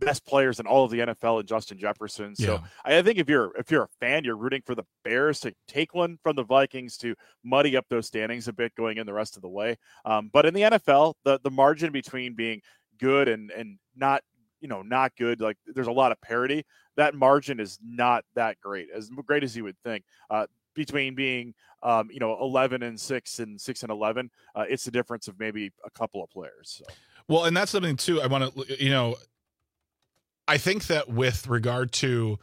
best players in all of the N F L and Justin Jefferson. So yeah. I think if you're if you're a fan, you're rooting for the Bears to take one from the Vikings to muddy up those standings a bit going in the rest of the way. Um, but in the N F L, the the margin between being good and and not you know not good, like there's a lot of parity. That margin is not that great, as great as you would think. Uh, between being um, you know eleven and six and six and eleven, uh, it's the difference of maybe a couple of players. So. Well, and that's something too. I want to you know. I think that with regard to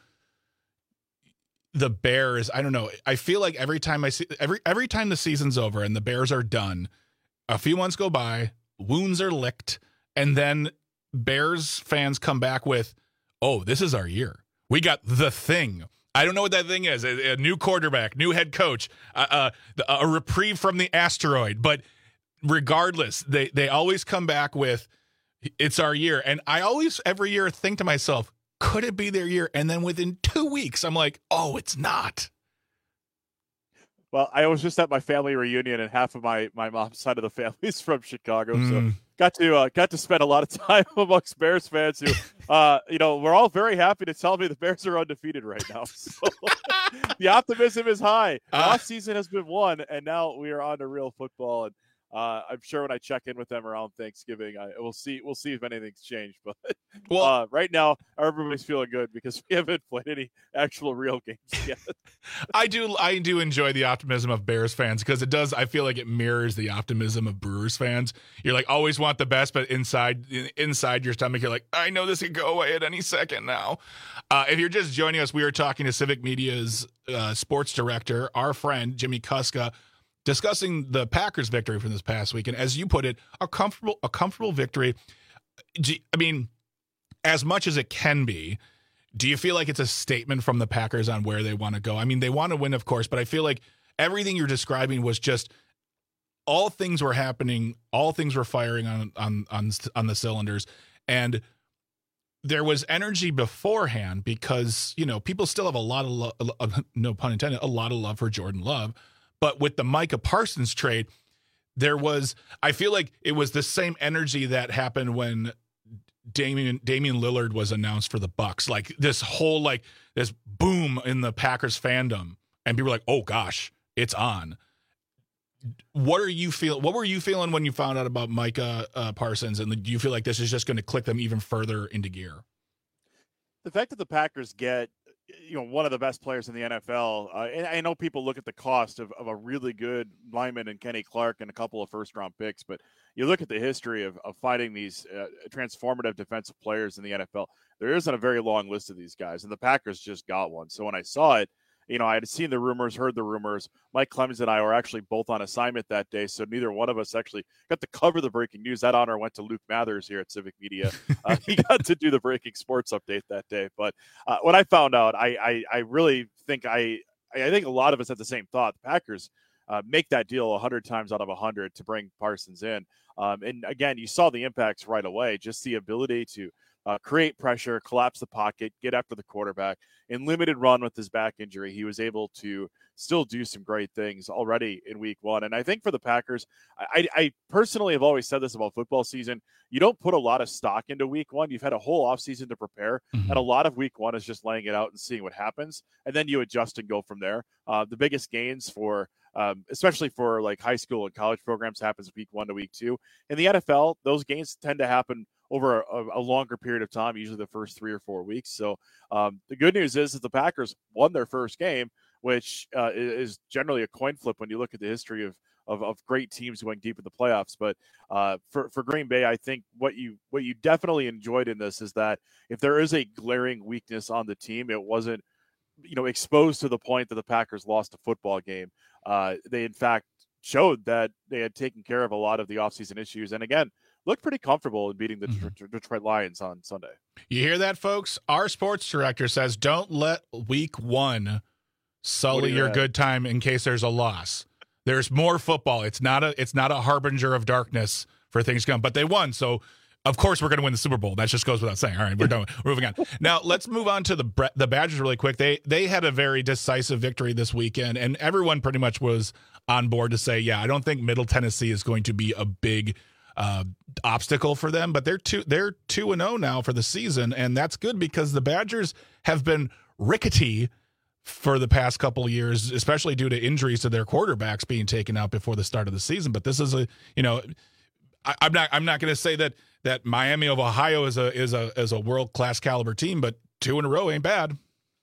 the Bears, I don't know. I feel like every time I see every every time the season's over and the Bears are done, a few months go by, wounds are licked, and then Bears fans come back with, "Oh, this is our year. We got the thing." I don't know what that thing is. A, a new quarterback, new head coach, uh, uh, a reprieve from the asteroid. But regardless, they they always come back with, "It's our year." And I always, every year, think to myself, could it be their year? And then within two weeks, I'm like, oh, it's not. Well, I was just at my family reunion, and half of my, my mom's side of the family is from Chicago. Mm. So got to uh, got to spend a lot of time amongst Bears fans who, uh, you know, we're all very happy to tell me the Bears are undefeated right now. So the optimism is high. The Uh. offseason has been won, and now we are on to real football. And Uh, I'm sure when I check in with them around Thanksgiving, I we'll see we'll see if anything's changed. But well, uh, right now, everybody's feeling good because we haven't played any actual real games yet. I do I do enjoy the optimism of Bears fans because it does. I feel like it mirrors the optimism of Brewers fans. You're like always want the best, but inside inside your stomach, you're like, I know this could go away at any second now. Uh, if you're just joining us, we are talking to Civic Media's uh, sports director, our friend Jimmy Kuska, discussing the Packers' victory from this past week. And as you put it, a comfortable, a comfortable victory. I mean, as much as it can be, do you feel like it's a statement from the Packers on where they want to go? I mean, they want to win, of course, but I feel like everything you're describing was just all things were happening. All things were firing on, on, on, on the cylinders. And there was energy beforehand because, you know, people still have a lot of love, no pun intended, a lot of love for Jordan Love. But with the Micah Parsons trade, there was, I feel like it was the same energy that happened when Damian Damian Lillard was announced for the Bucks. Like this whole, like this boom in the Packers fandom. And people were like, oh gosh, it's on. What are you feel? What were you feeling when you found out about Micah uh, Parsons? And do you feel like this is just going to click them even further into gear? The fact that the Packers get, you know, one of the best players in the N F L. Uh, and I know people look at the cost of, of a really good lineman and Kenny Clark and a couple of first round picks, but you look at the history of, of finding these uh, transformative defensive players in the N F L. There isn't a very long list of these guys, and the Packers just got one. So when I saw it, you know, I had seen the rumors, heard the rumors. Mike Clemens and I were actually both on assignment that day, so neither one of us actually got to cover the breaking news. That honor went to Luke Mathers here at Civic Media. Uh, he got to do the breaking sports update that day. But uh, when I found out, I, I, I really think I, I think a lot of us had the same thought. The Packers uh, make that deal a hundred times out of a hundred to bring Parsons in. Um, and again, you saw the impacts right away. Just the ability to Uh, create pressure, collapse the pocket, get after the quarterback. In limited run with his back injury, he was able to still do some great things already in week one. And I think for the Packers, I, I personally have always said this about football season. You don't put a lot of stock into week one. You've had a whole offseason to prepare. Mm-hmm. And a lot of week one is just laying it out and seeing what happens. And then you adjust and go from there. Uh, the biggest gains for, um, especially for like high school and college programs, happens week one to week two. In the N F L, those gains tend to happen over a, a longer period of time, usually the first three or four weeks. So um, the good news is that the Packers won their first game, which uh, is generally a coin flip when you look at the history of, of, of great teams going deep in the playoffs. But uh, for, for Green Bay, I think what you what you definitely enjoyed in this is that if there is a glaring weakness on the team, it wasn't, you know, exposed to the point that the Packers lost a football game. Uh, they, in fact, showed that they had taken care of a lot of the offseason issues. And again, looked pretty comfortable in beating the mm-hmm. Detroit Lions on Sunday. You hear that, folks? Our sports director says, don't let week one sully your have? good time in case there's a loss. There's more football. It's not a, it's not a harbinger of darkness for things to come, but they won. So of course we're going to win the Super Bowl. That just goes without saying. All right, we're done. We're moving on. Now let's move on to the the Badgers really quick. They they had a very decisive victory this weekend, and everyone pretty much was on board to say, yeah, I don't think Middle Tennessee is going to be a big uh, obstacle for them. But they're two they're two and zero now for the season, and that's good because the Badgers have been rickety for the past couple of years, especially due to injuries to their quarterbacks being taken out before the start of the season. But this is a you know, I, I'm not I'm not going to say that that Miami of Ohio is a is a is a world class caliber team, but two in a row ain't bad.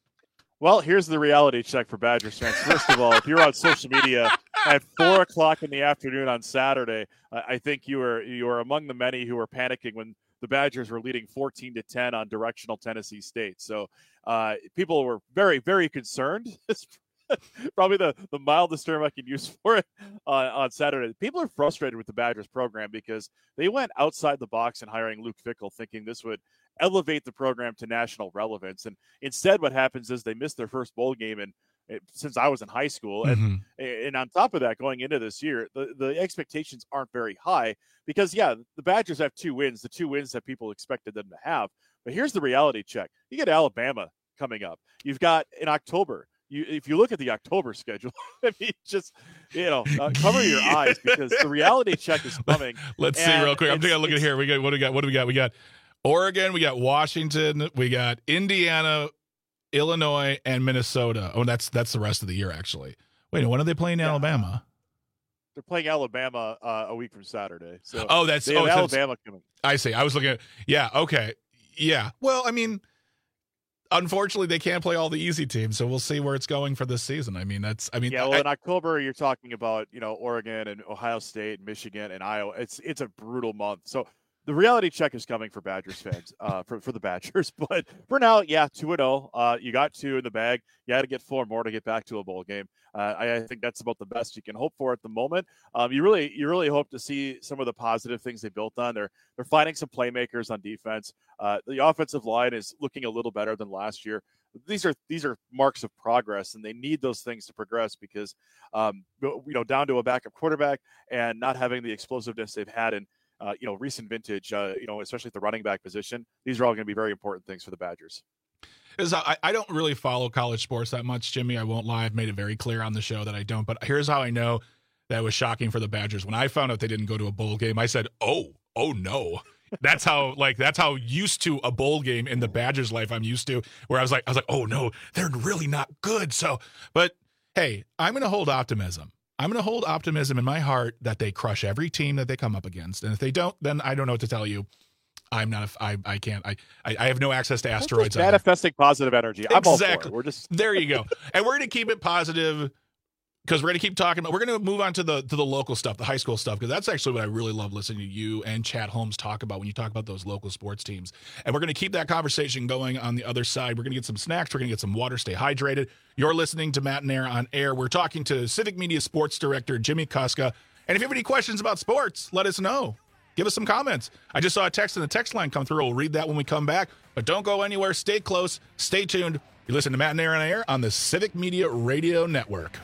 Well, here's the reality check for Badgers fans. First of all, if you're on social media at four o'clock in the afternoon on Saturday, uh, I think you were you were among the many who were panicking when the Badgers were leading fourteen to ten on directional Tennessee State. So uh, people were very, very concerned. It's probably the, the mildest term I can use for it uh, on Saturday. People are frustrated with the Badgers program because they went outside the box in hiring Luke Fickell, thinking this would elevate the program to national relevance. And instead what happens is they miss their first bowl game in, since I was in high school. And, mm-hmm. and on top of that, going into this year, the, the expectations aren't very high because, yeah, the Badgers have two wins, the two wins that people expected them to have. But here's the reality check. You get Alabama coming up. You've got in October. You, if you look at the October schedule, I mean, just, you know, uh, cover your eyes because the reality check is coming. Let's see real quick. I'm taking a look at here. We got, what do we got? What do we got? We got Oregon, we got Washington, we got Indiana, Illinois, and Minnesota. Oh, that's that's the rest of the year, actually. Wait, when are they playing yeah. Alabama? They're playing Alabama uh, a week from Saturday. So oh, that's they have oh, Alabama coming. I see. I was looking at yeah. Okay, yeah. Well, I mean, unfortunately, they can't play all the easy teams, so we'll see where it's going for this season. I mean, that's. I mean, yeah. Well, I, in October, you're talking about you know Oregon and Ohio State, Michigan, and Iowa. It's it's a brutal month. So. The reality check is coming for Badgers fans, uh, for, for the Badgers. But for now, yeah, two and oh. Uh, you got two in the bag. You had to get four more to get back to a bowl game. Uh, I, I think that's about the best you can hope for at the moment. Um, you really you really hope to see some of the positive things they built on. They're, they're finding some playmakers on defense. Uh, the offensive line is looking a little better than last year. These are these are marks of progress, and they need those things to progress because, um, you know, down to a backup quarterback and not having the explosiveness they've had in Uh, you know, recent vintage, uh, you know, especially at the running back position. These are all going to be very important things for the Badgers. Is I, I don't really follow college sports that much, Jimmy. I won't lie. I've made it very clear on the show that I don't. But here's how I know that was shocking for the Badgers. When I found out they didn't go to a bowl game, I said, oh, oh no. That's how like that's how used to a bowl game in the Badgers' life I'm used to, where I was like, I was like, oh no, they're really not good. So, but hey, I'm going to hold optimism. I'm going to hold optimism in my heart that they crush every team that they come up against. And if they don't, then I don't know what to tell you. I'm not, a, I, I can't, I, I have no access to asteroids. Just manifesting positive energy. I'm exactly. all for it. We're just, there you go. And we're going to keep it positive because we're going to keep talking about, we're going to move on to the, to the local stuff, the high school stuff. Cause that's actually what I really love listening to you and Chad Holmes talk about when you talk about those local sports teams. And we're going to keep that conversation going on the other side. We're going to get some snacks. We're going to get some water, stay hydrated. You're listening to Matt and Air on Air. We're talking to Civic Media Sports Director Jimmy Kuska. And if you have any questions about sports, let us know. Give us some comments. I just saw a text in the text line come through. We'll read that when we come back. But don't go anywhere. Stay close. Stay tuned. You listen to Matt and Air on Air on the Civic Media Radio Network.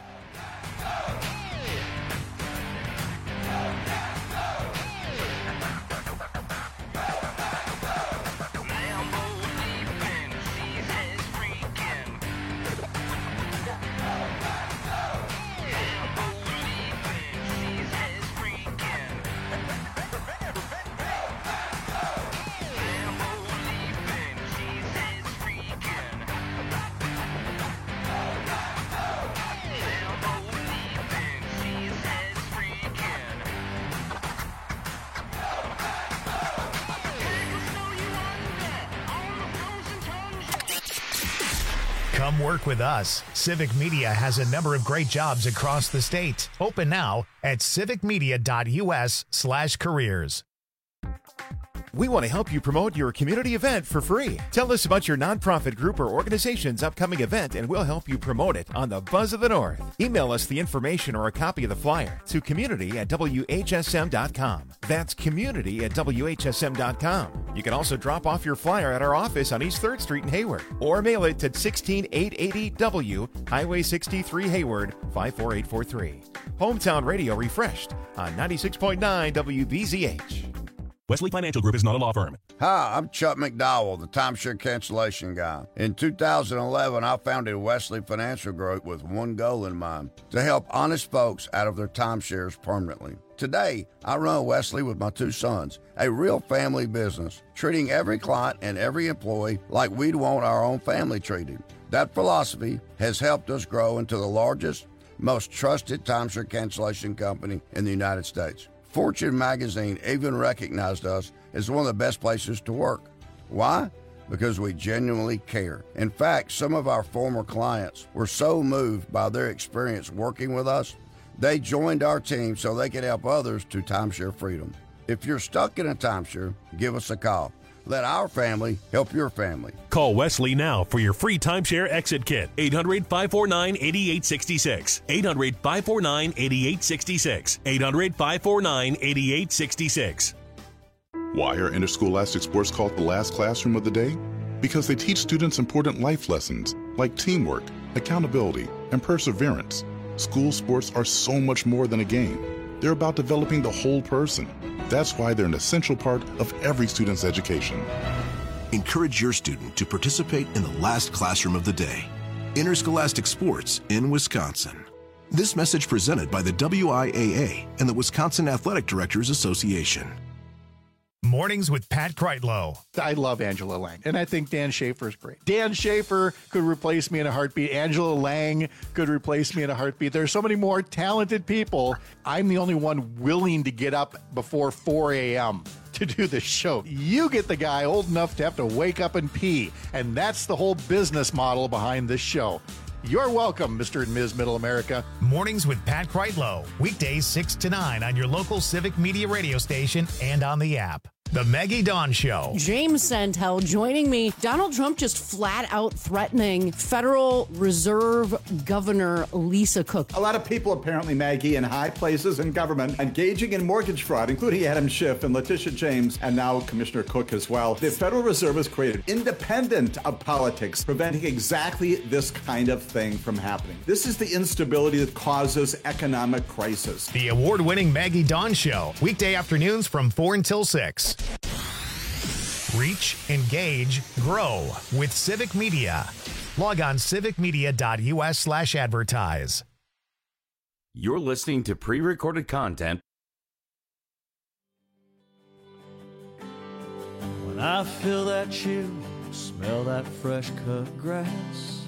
Come work with us. Civic Media has a number of great jobs across the state. Open now at civicmedia.us slash careers. We want to help you promote your community event for free. Tell us about your nonprofit group or organization's upcoming event and we'll help you promote it on the Buzz of the North. Email us the information or a copy of the flyer to community at W H S M dot com. That's community at W H S M dot com. You can also drop off your flyer at our office on East third Street in Hayward or mail it to sixteen eight eighty W, Highway sixty-three, Hayward, five four eight four three. Hometown Radio refreshed on ninety-six point nine W B Z H. Wesley Financial Group is not a law firm. Hi, I'm Chuck McDowell, the timeshare cancellation guy. In two thousand eleven, I founded Wesley Financial Group with one goal in mind, to help honest folks out of their timeshares permanently. Today, I run Wesley with my two sons, a real family business, treating every client and every employee like we'd want our own family treated. That philosophy has helped us grow into the largest, most trusted timeshare cancellation company in the United States. Fortune magazine even recognized us as one of the best places to work. Why? Because we genuinely care. In fact, some of our former clients were so moved by their experience working with us, they joined our team so they could help others to timeshare freedom. If you're stuck in a timeshare, give us a call. Let our family help your family. Call Wesley now for your free timeshare exit kit. eight hundred, five four nine, eight eight six six. eight hundred, five four nine, eight eight six six. eight hundred, five four nine, eight eight six six. Why are interscholastic sports called the last classroom of the day? Because they teach students important life lessons like teamwork, accountability, and perseverance. School sports are so much more than a game. They're about developing the whole person. That's why they're an essential part of every student's education. Encourage your student to participate in the last classroom of the day. Interscholastic sports in Wisconsin. This message presented by the W I A A and the Wisconsin Athletic Directors Association. Mornings with Pat Kreitlow. I love Angela Lang, and I think Dan Schaefer is great. Dan Schaefer could replace me in a heartbeat. Angela Lang could replace me in a heartbeat. There's so many more talented people. I'm the only one willing to get up before four a.m. to do this show. You get the guy old enough to have to wake up and pee, and that's the whole business model behind this show. You're welcome, Mister and Miz Middle America. Mornings with Pat Kreitlow. Weekdays six to nine on your local Civic Media radio station and on the app. The Maggie Dawn Show. James Santel joining me. Donald Trump just flat out threatening Federal Reserve Governor Lisa Cook. A lot of people apparently, Maggie, in high places in government engaging in mortgage fraud, including Adam Schiff and Letitia James, and now Commissioner Cook as well. The Federal Reserve has created independent of politics, preventing exactly this kind of thing from happening. This is the instability that causes economic crisis. The award-winning Maggie Dawn Show. Weekday afternoons from four until six. Reach, engage, grow with Civic Media. Log on civicmedia.us slash advertise. You're listening to pre-recorded content. When I feel that chill, smell that fresh cut grass,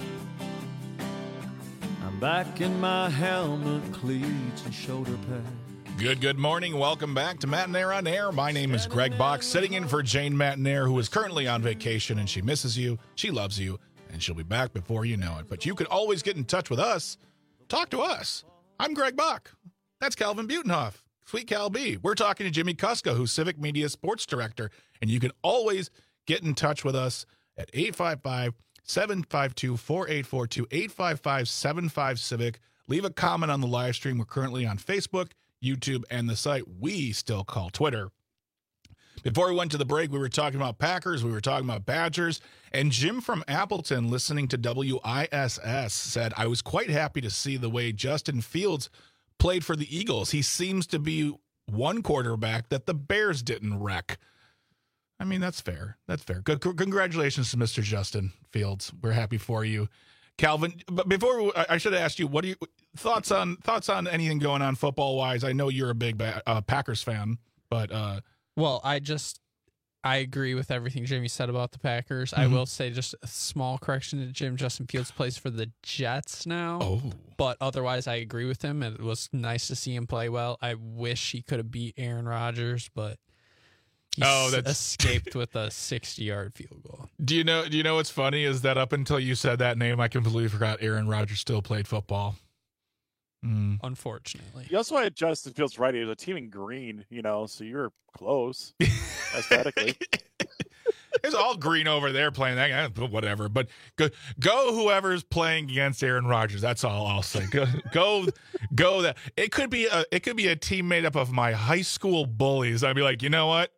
I'm back in my helmet, cleats, and shoulder pads. Good, good morning. Welcome back to Matt and Air on Air. My name is Greg Bach, sitting in for Jane Matanair, who is currently on vacation, and she misses you, she loves you, and she'll be back before you know it. But you can always get in touch with us. Talk to us. I'm Greg Bach. That's Calvin Butenhoff, Sweet Cal B. We're talking to Jimmy Kuska, who's Civic Media Sports Director, and you can always get in touch with us at eight five five, seven five two, four eight four two, eight five five, seven five Civic. Leave a comment on the live stream. We're currently on Facebook, YouTube, and the site we still call Twitter. Before we went to the break, we were talking about Packers, we were talking about Badgers, and Jim from Appleton, listening to W I S S, said, I was quite happy to see the way Justin Fields played for the Eagles. He seems to be one quarterback that the Bears didn't wreck. I mean, that's fair. That's fair. Good. Congratulations to Mister Justin Fields. We're happy for you. Calvin, but before I should have asked you, what do you thoughts on thoughts on anything going on football wise? I know you're a big uh, Packers fan, but uh, well, I just I agree with everything Jimmy said about the Packers. Mm-hmm. I will say just a small correction to Jim. Justin Fields plays for the Jets now, oh. but otherwise I agree with him. It was nice to see him play well. I wish he could have beat Aaron Rodgers, but he oh, that's... escaped with a sixty-yard field goal. Do you know? Do you know what's funny is that up until you said that name, I completely forgot Aaron Rodgers still played football. Mm. Unfortunately, you also had Justin Fields right. He was a team in green, you know, so you're close aesthetically. It's all green over there playing that. Whatever, but go, go whoever's playing against Aaron Rodgers. That's all I'll say. Go, go, go. That it could be a it could be a team made up of my high school bullies. I'd be like, you know what?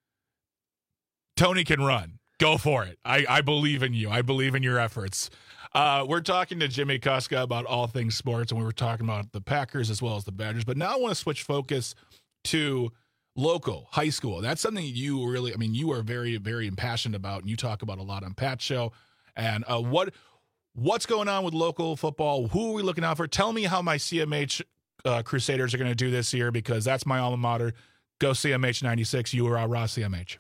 Tony can run. Go for it. I, I believe in you. I believe in your efforts. Uh, we're talking to Jimmy Kuska about all things sports, and we were talking about the Packers as well as the Badgers. But now I want to switch focus to local, high school. That's something you really, I mean, you are very, very impassioned about, and you talk about a lot on Pat's show. And uh, what what's going on with local football? Who are we looking out for? Tell me how my C M H uh, Crusaders are going to do this year because that's my alma mater. Go C M H ninety-six. You are raw C M H.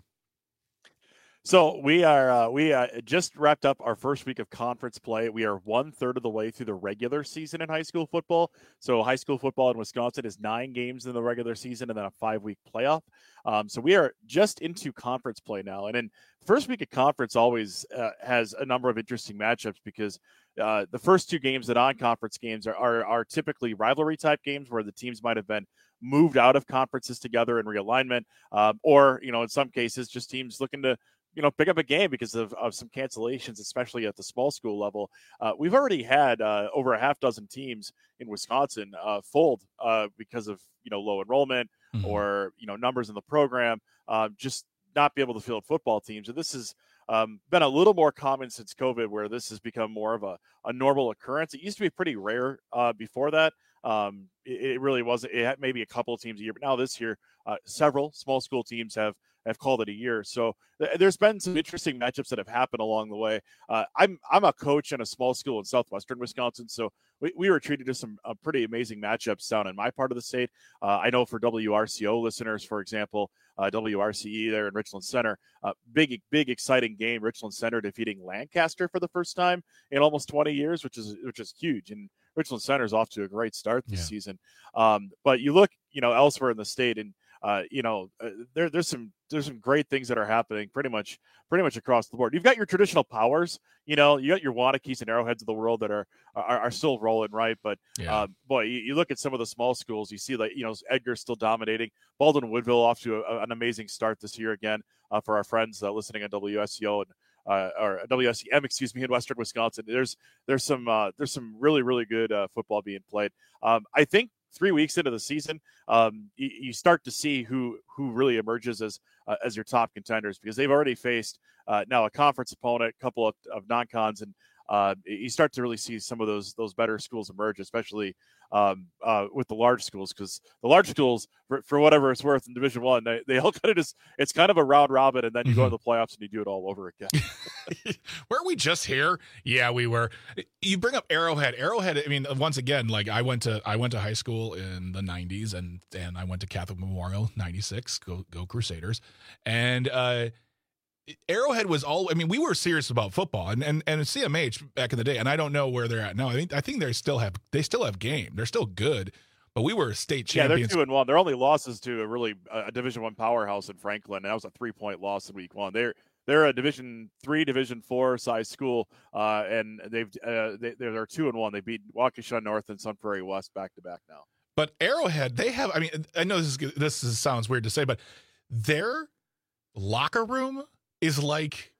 So we are uh, we uh, just wrapped up our first week of conference play. We are one third of the way through the regular season in high school football. So high school football in Wisconsin is nine games in the regular season and then a five week playoff. Um, so we are just into conference play now. And then first week of conference always uh, has a number of interesting matchups because uh, the first two games, the non-conference games, are, are are typically rivalry type games where the teams might have been moved out of conferences together in realignment, um, or you know in some cases just teams looking to you know, pick up a game because of, of some cancellations, especially at the small school level. Uh, we've already had uh, over a half dozen teams in Wisconsin uh, fold uh, because of, you know, low enrollment mm-hmm. or, you know, numbers in the program, uh, just not be able to field football teams. And this has um, been a little more common since COVID, where this has become more of a, a normal occurrence. It used to be pretty rare uh, before that. Um, it, it really wasn't. It had maybe a couple of teams a year, but now this year, uh, several small school teams have have called it a year. So th- there's been some interesting matchups that have happened along the way. Uh, I'm I'm a coach in a small school in southwestern Wisconsin, so we, we were treated to some uh, pretty amazing matchups down in my part of the state. Uh, I know for W R C O listeners, for example, uh, W R C E there in Richland Center, uh, big big exciting game. Richland Center defeating Lancaster for the first time in almost twenty years, which is which is huge. And Richland Center is off to a great start this yeah. season. Um, but you look, you know, elsewhere in the state, and uh, you know, uh, there there's some there's some great things that are happening pretty much pretty much across the board. You've got your traditional powers, you know, you got your Wanakees and Arrowheads of the world that are are, are still rolling, right? But yeah. um, boy, you, you look at some of the small schools, you see like you know Edgar's still dominating. Baldwin Woodville off to a, an amazing start this year again uh, for our friends uh, listening on W S C O and. Uh, or W S E M, excuse me, in Western Wisconsin. There's there's some uh, there's some really really good uh, football being played. Um, I think three weeks into the season, um, you, you start to see who who really emerges as uh, as your top contenders because they've already faced uh, now a conference opponent, a couple of, of non-cons, and uh, you start to really see some of those those better schools emerge, especially um, uh, with the large schools, because the large schools, for, for whatever it's worth in Division One, they, they all kind of just it's kind of a round robin, and then you mm-hmm. go to the playoffs and you do it all over again. Weren't we just here? Yeah, we were. You bring up Arrowhead. Arrowhead. I mean, once again, like I went to I went to high school in the nineties, and and I went to Catholic Memorial ninety-six. Go go Crusaders, and. uh Arrowhead was all. I mean, we were serious about football, and, and and C M H back in the day. And I don't know where they're at now. I think I think they still have they still have game. They're still good, but we were state champions. Yeah, they're two and one. Their only losses to a really a Division One powerhouse in Franklin. And that was a three point loss in week one. They're they're a Division Three, Division Four size school, uh, and they've uh, they they're two and one. They beat Waukesha North and Sun Prairie West back to back now. But Arrowhead, they have. I mean, I know this is this is, sounds weird to say, but their locker room is like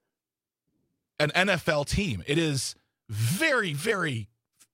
an N F L team. It is very, very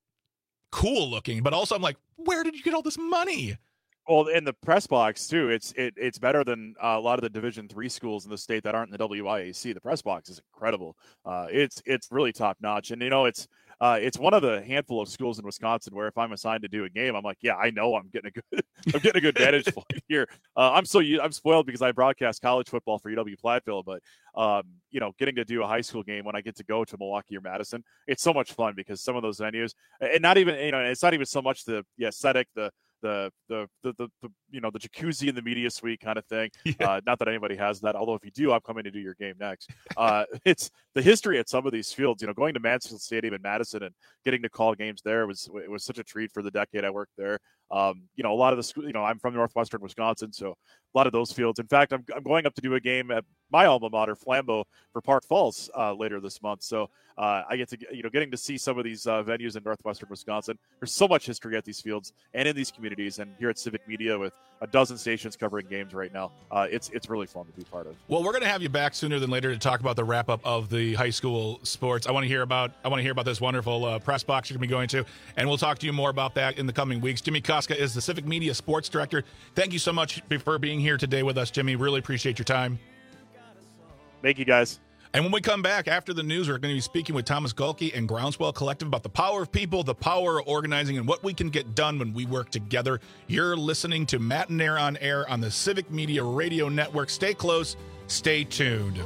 cool looking, but also I'm like, where did you get all this money? Well, in the press box too, it's it, it's better than uh, a lot of the Division Three schools in the state that aren't in the W I A C. The press box is incredible. Uh, it's it's really top notch, and you know it's uh, it's one of the handful of schools in Wisconsin where if I'm assigned to do a game, I'm like, yeah, I know I'm getting a good I'm getting a good vantage point here. Uh, I'm so I'm spoiled because I broadcast college football for U W Platteville, but um, you know, getting to do a high school game when I get to go to Milwaukee or Madison, it's so much fun because some of those venues, and not even you know, it's not even so much the, the aesthetic, the The, the the the the you know the jacuzzi in the media suite kind of thing. Yeah. Uh, not that anybody has that, although if you do, I'm coming to do your game next. Uh, it's the history at some of these fields. You know, going to Mansfield Stadium in Madison and getting to call games there was it was such a treat for the decade I worked there. Um, you know, a lot of the school. You know, I'm from northwestern Wisconsin, so a lot of those fields. In fact, I'm I'm going up to do a game at my alma mater, Flambeau, for Park Falls uh, later this month. So uh, I get to you know getting to see some of these uh, venues in northwestern Wisconsin. There's so much history at these fields and in these communities, and here at Civic Media with a dozen stations covering games right now. Uh, it's it's really fun to be part of. Well, we're going to have you back sooner than later to talk about the wrap up of the high school sports. I want to hear about I want to hear about this wonderful uh, press box you're going to be going to, and we'll talk to you more about that in the coming weeks. Jimmy Koska is the Civic Media Sports Director. Thank you so much for being here today with us, Jimmy. Really appreciate your time. Thank you, guys. And when we come back after the news, we're going to be speaking with Thomas Gulke and Groundswell Collective about the power of people, the power of organizing, and what we can get done when we work together. You're listening to Matt and Air on Air on the Civic Media Radio Network. Stay close. Stay tuned.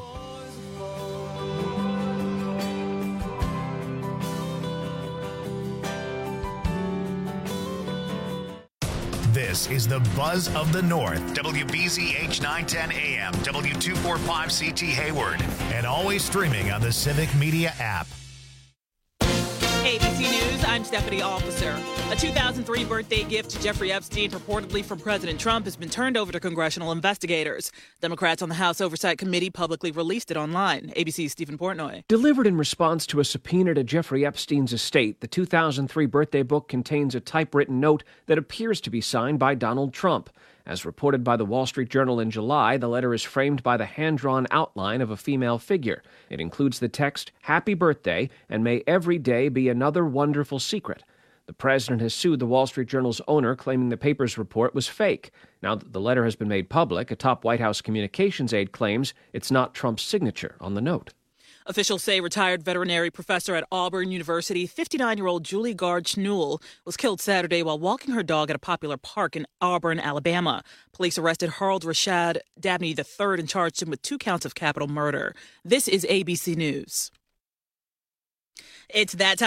This is the Buzz of the North. W B Z H nine ten A M, W two forty-five C T Hayward, and always streaming on the Civic Media app. A B C News, I'm Stephanie Officer. A two thousand three birthday gift to Jeffrey Epstein, reportedly from President Trump, has been turned over to congressional investigators. Democrats on the House Oversight Committee publicly released it online. A B C's Stephen Portnoy. Delivered in response to a subpoena to Jeffrey Epstein's estate, the two thousand three birthday book contains a typewritten note that appears to be signed by Donald Trump. As reported by the Wall Street Journal in July, the letter is framed by the hand-drawn outline of a female figure. It includes the text, "Happy birthday, and may every day be another wonderful secret." The president has sued the Wall Street Journal's owner, claiming the paper's report was fake. Now that the letter has been made public, a top White House communications aide claims it's not Trump's signature on the note. Officials say retired veterinary professor at Auburn University, fifty-nine-year-old Julie Gard Schnull, was killed Saturday while walking her dog at a popular park in Auburn, Alabama. Police arrested Harold Rashad Dabney the third and charged him with two counts of capital murder. This is A B C News. It's that time.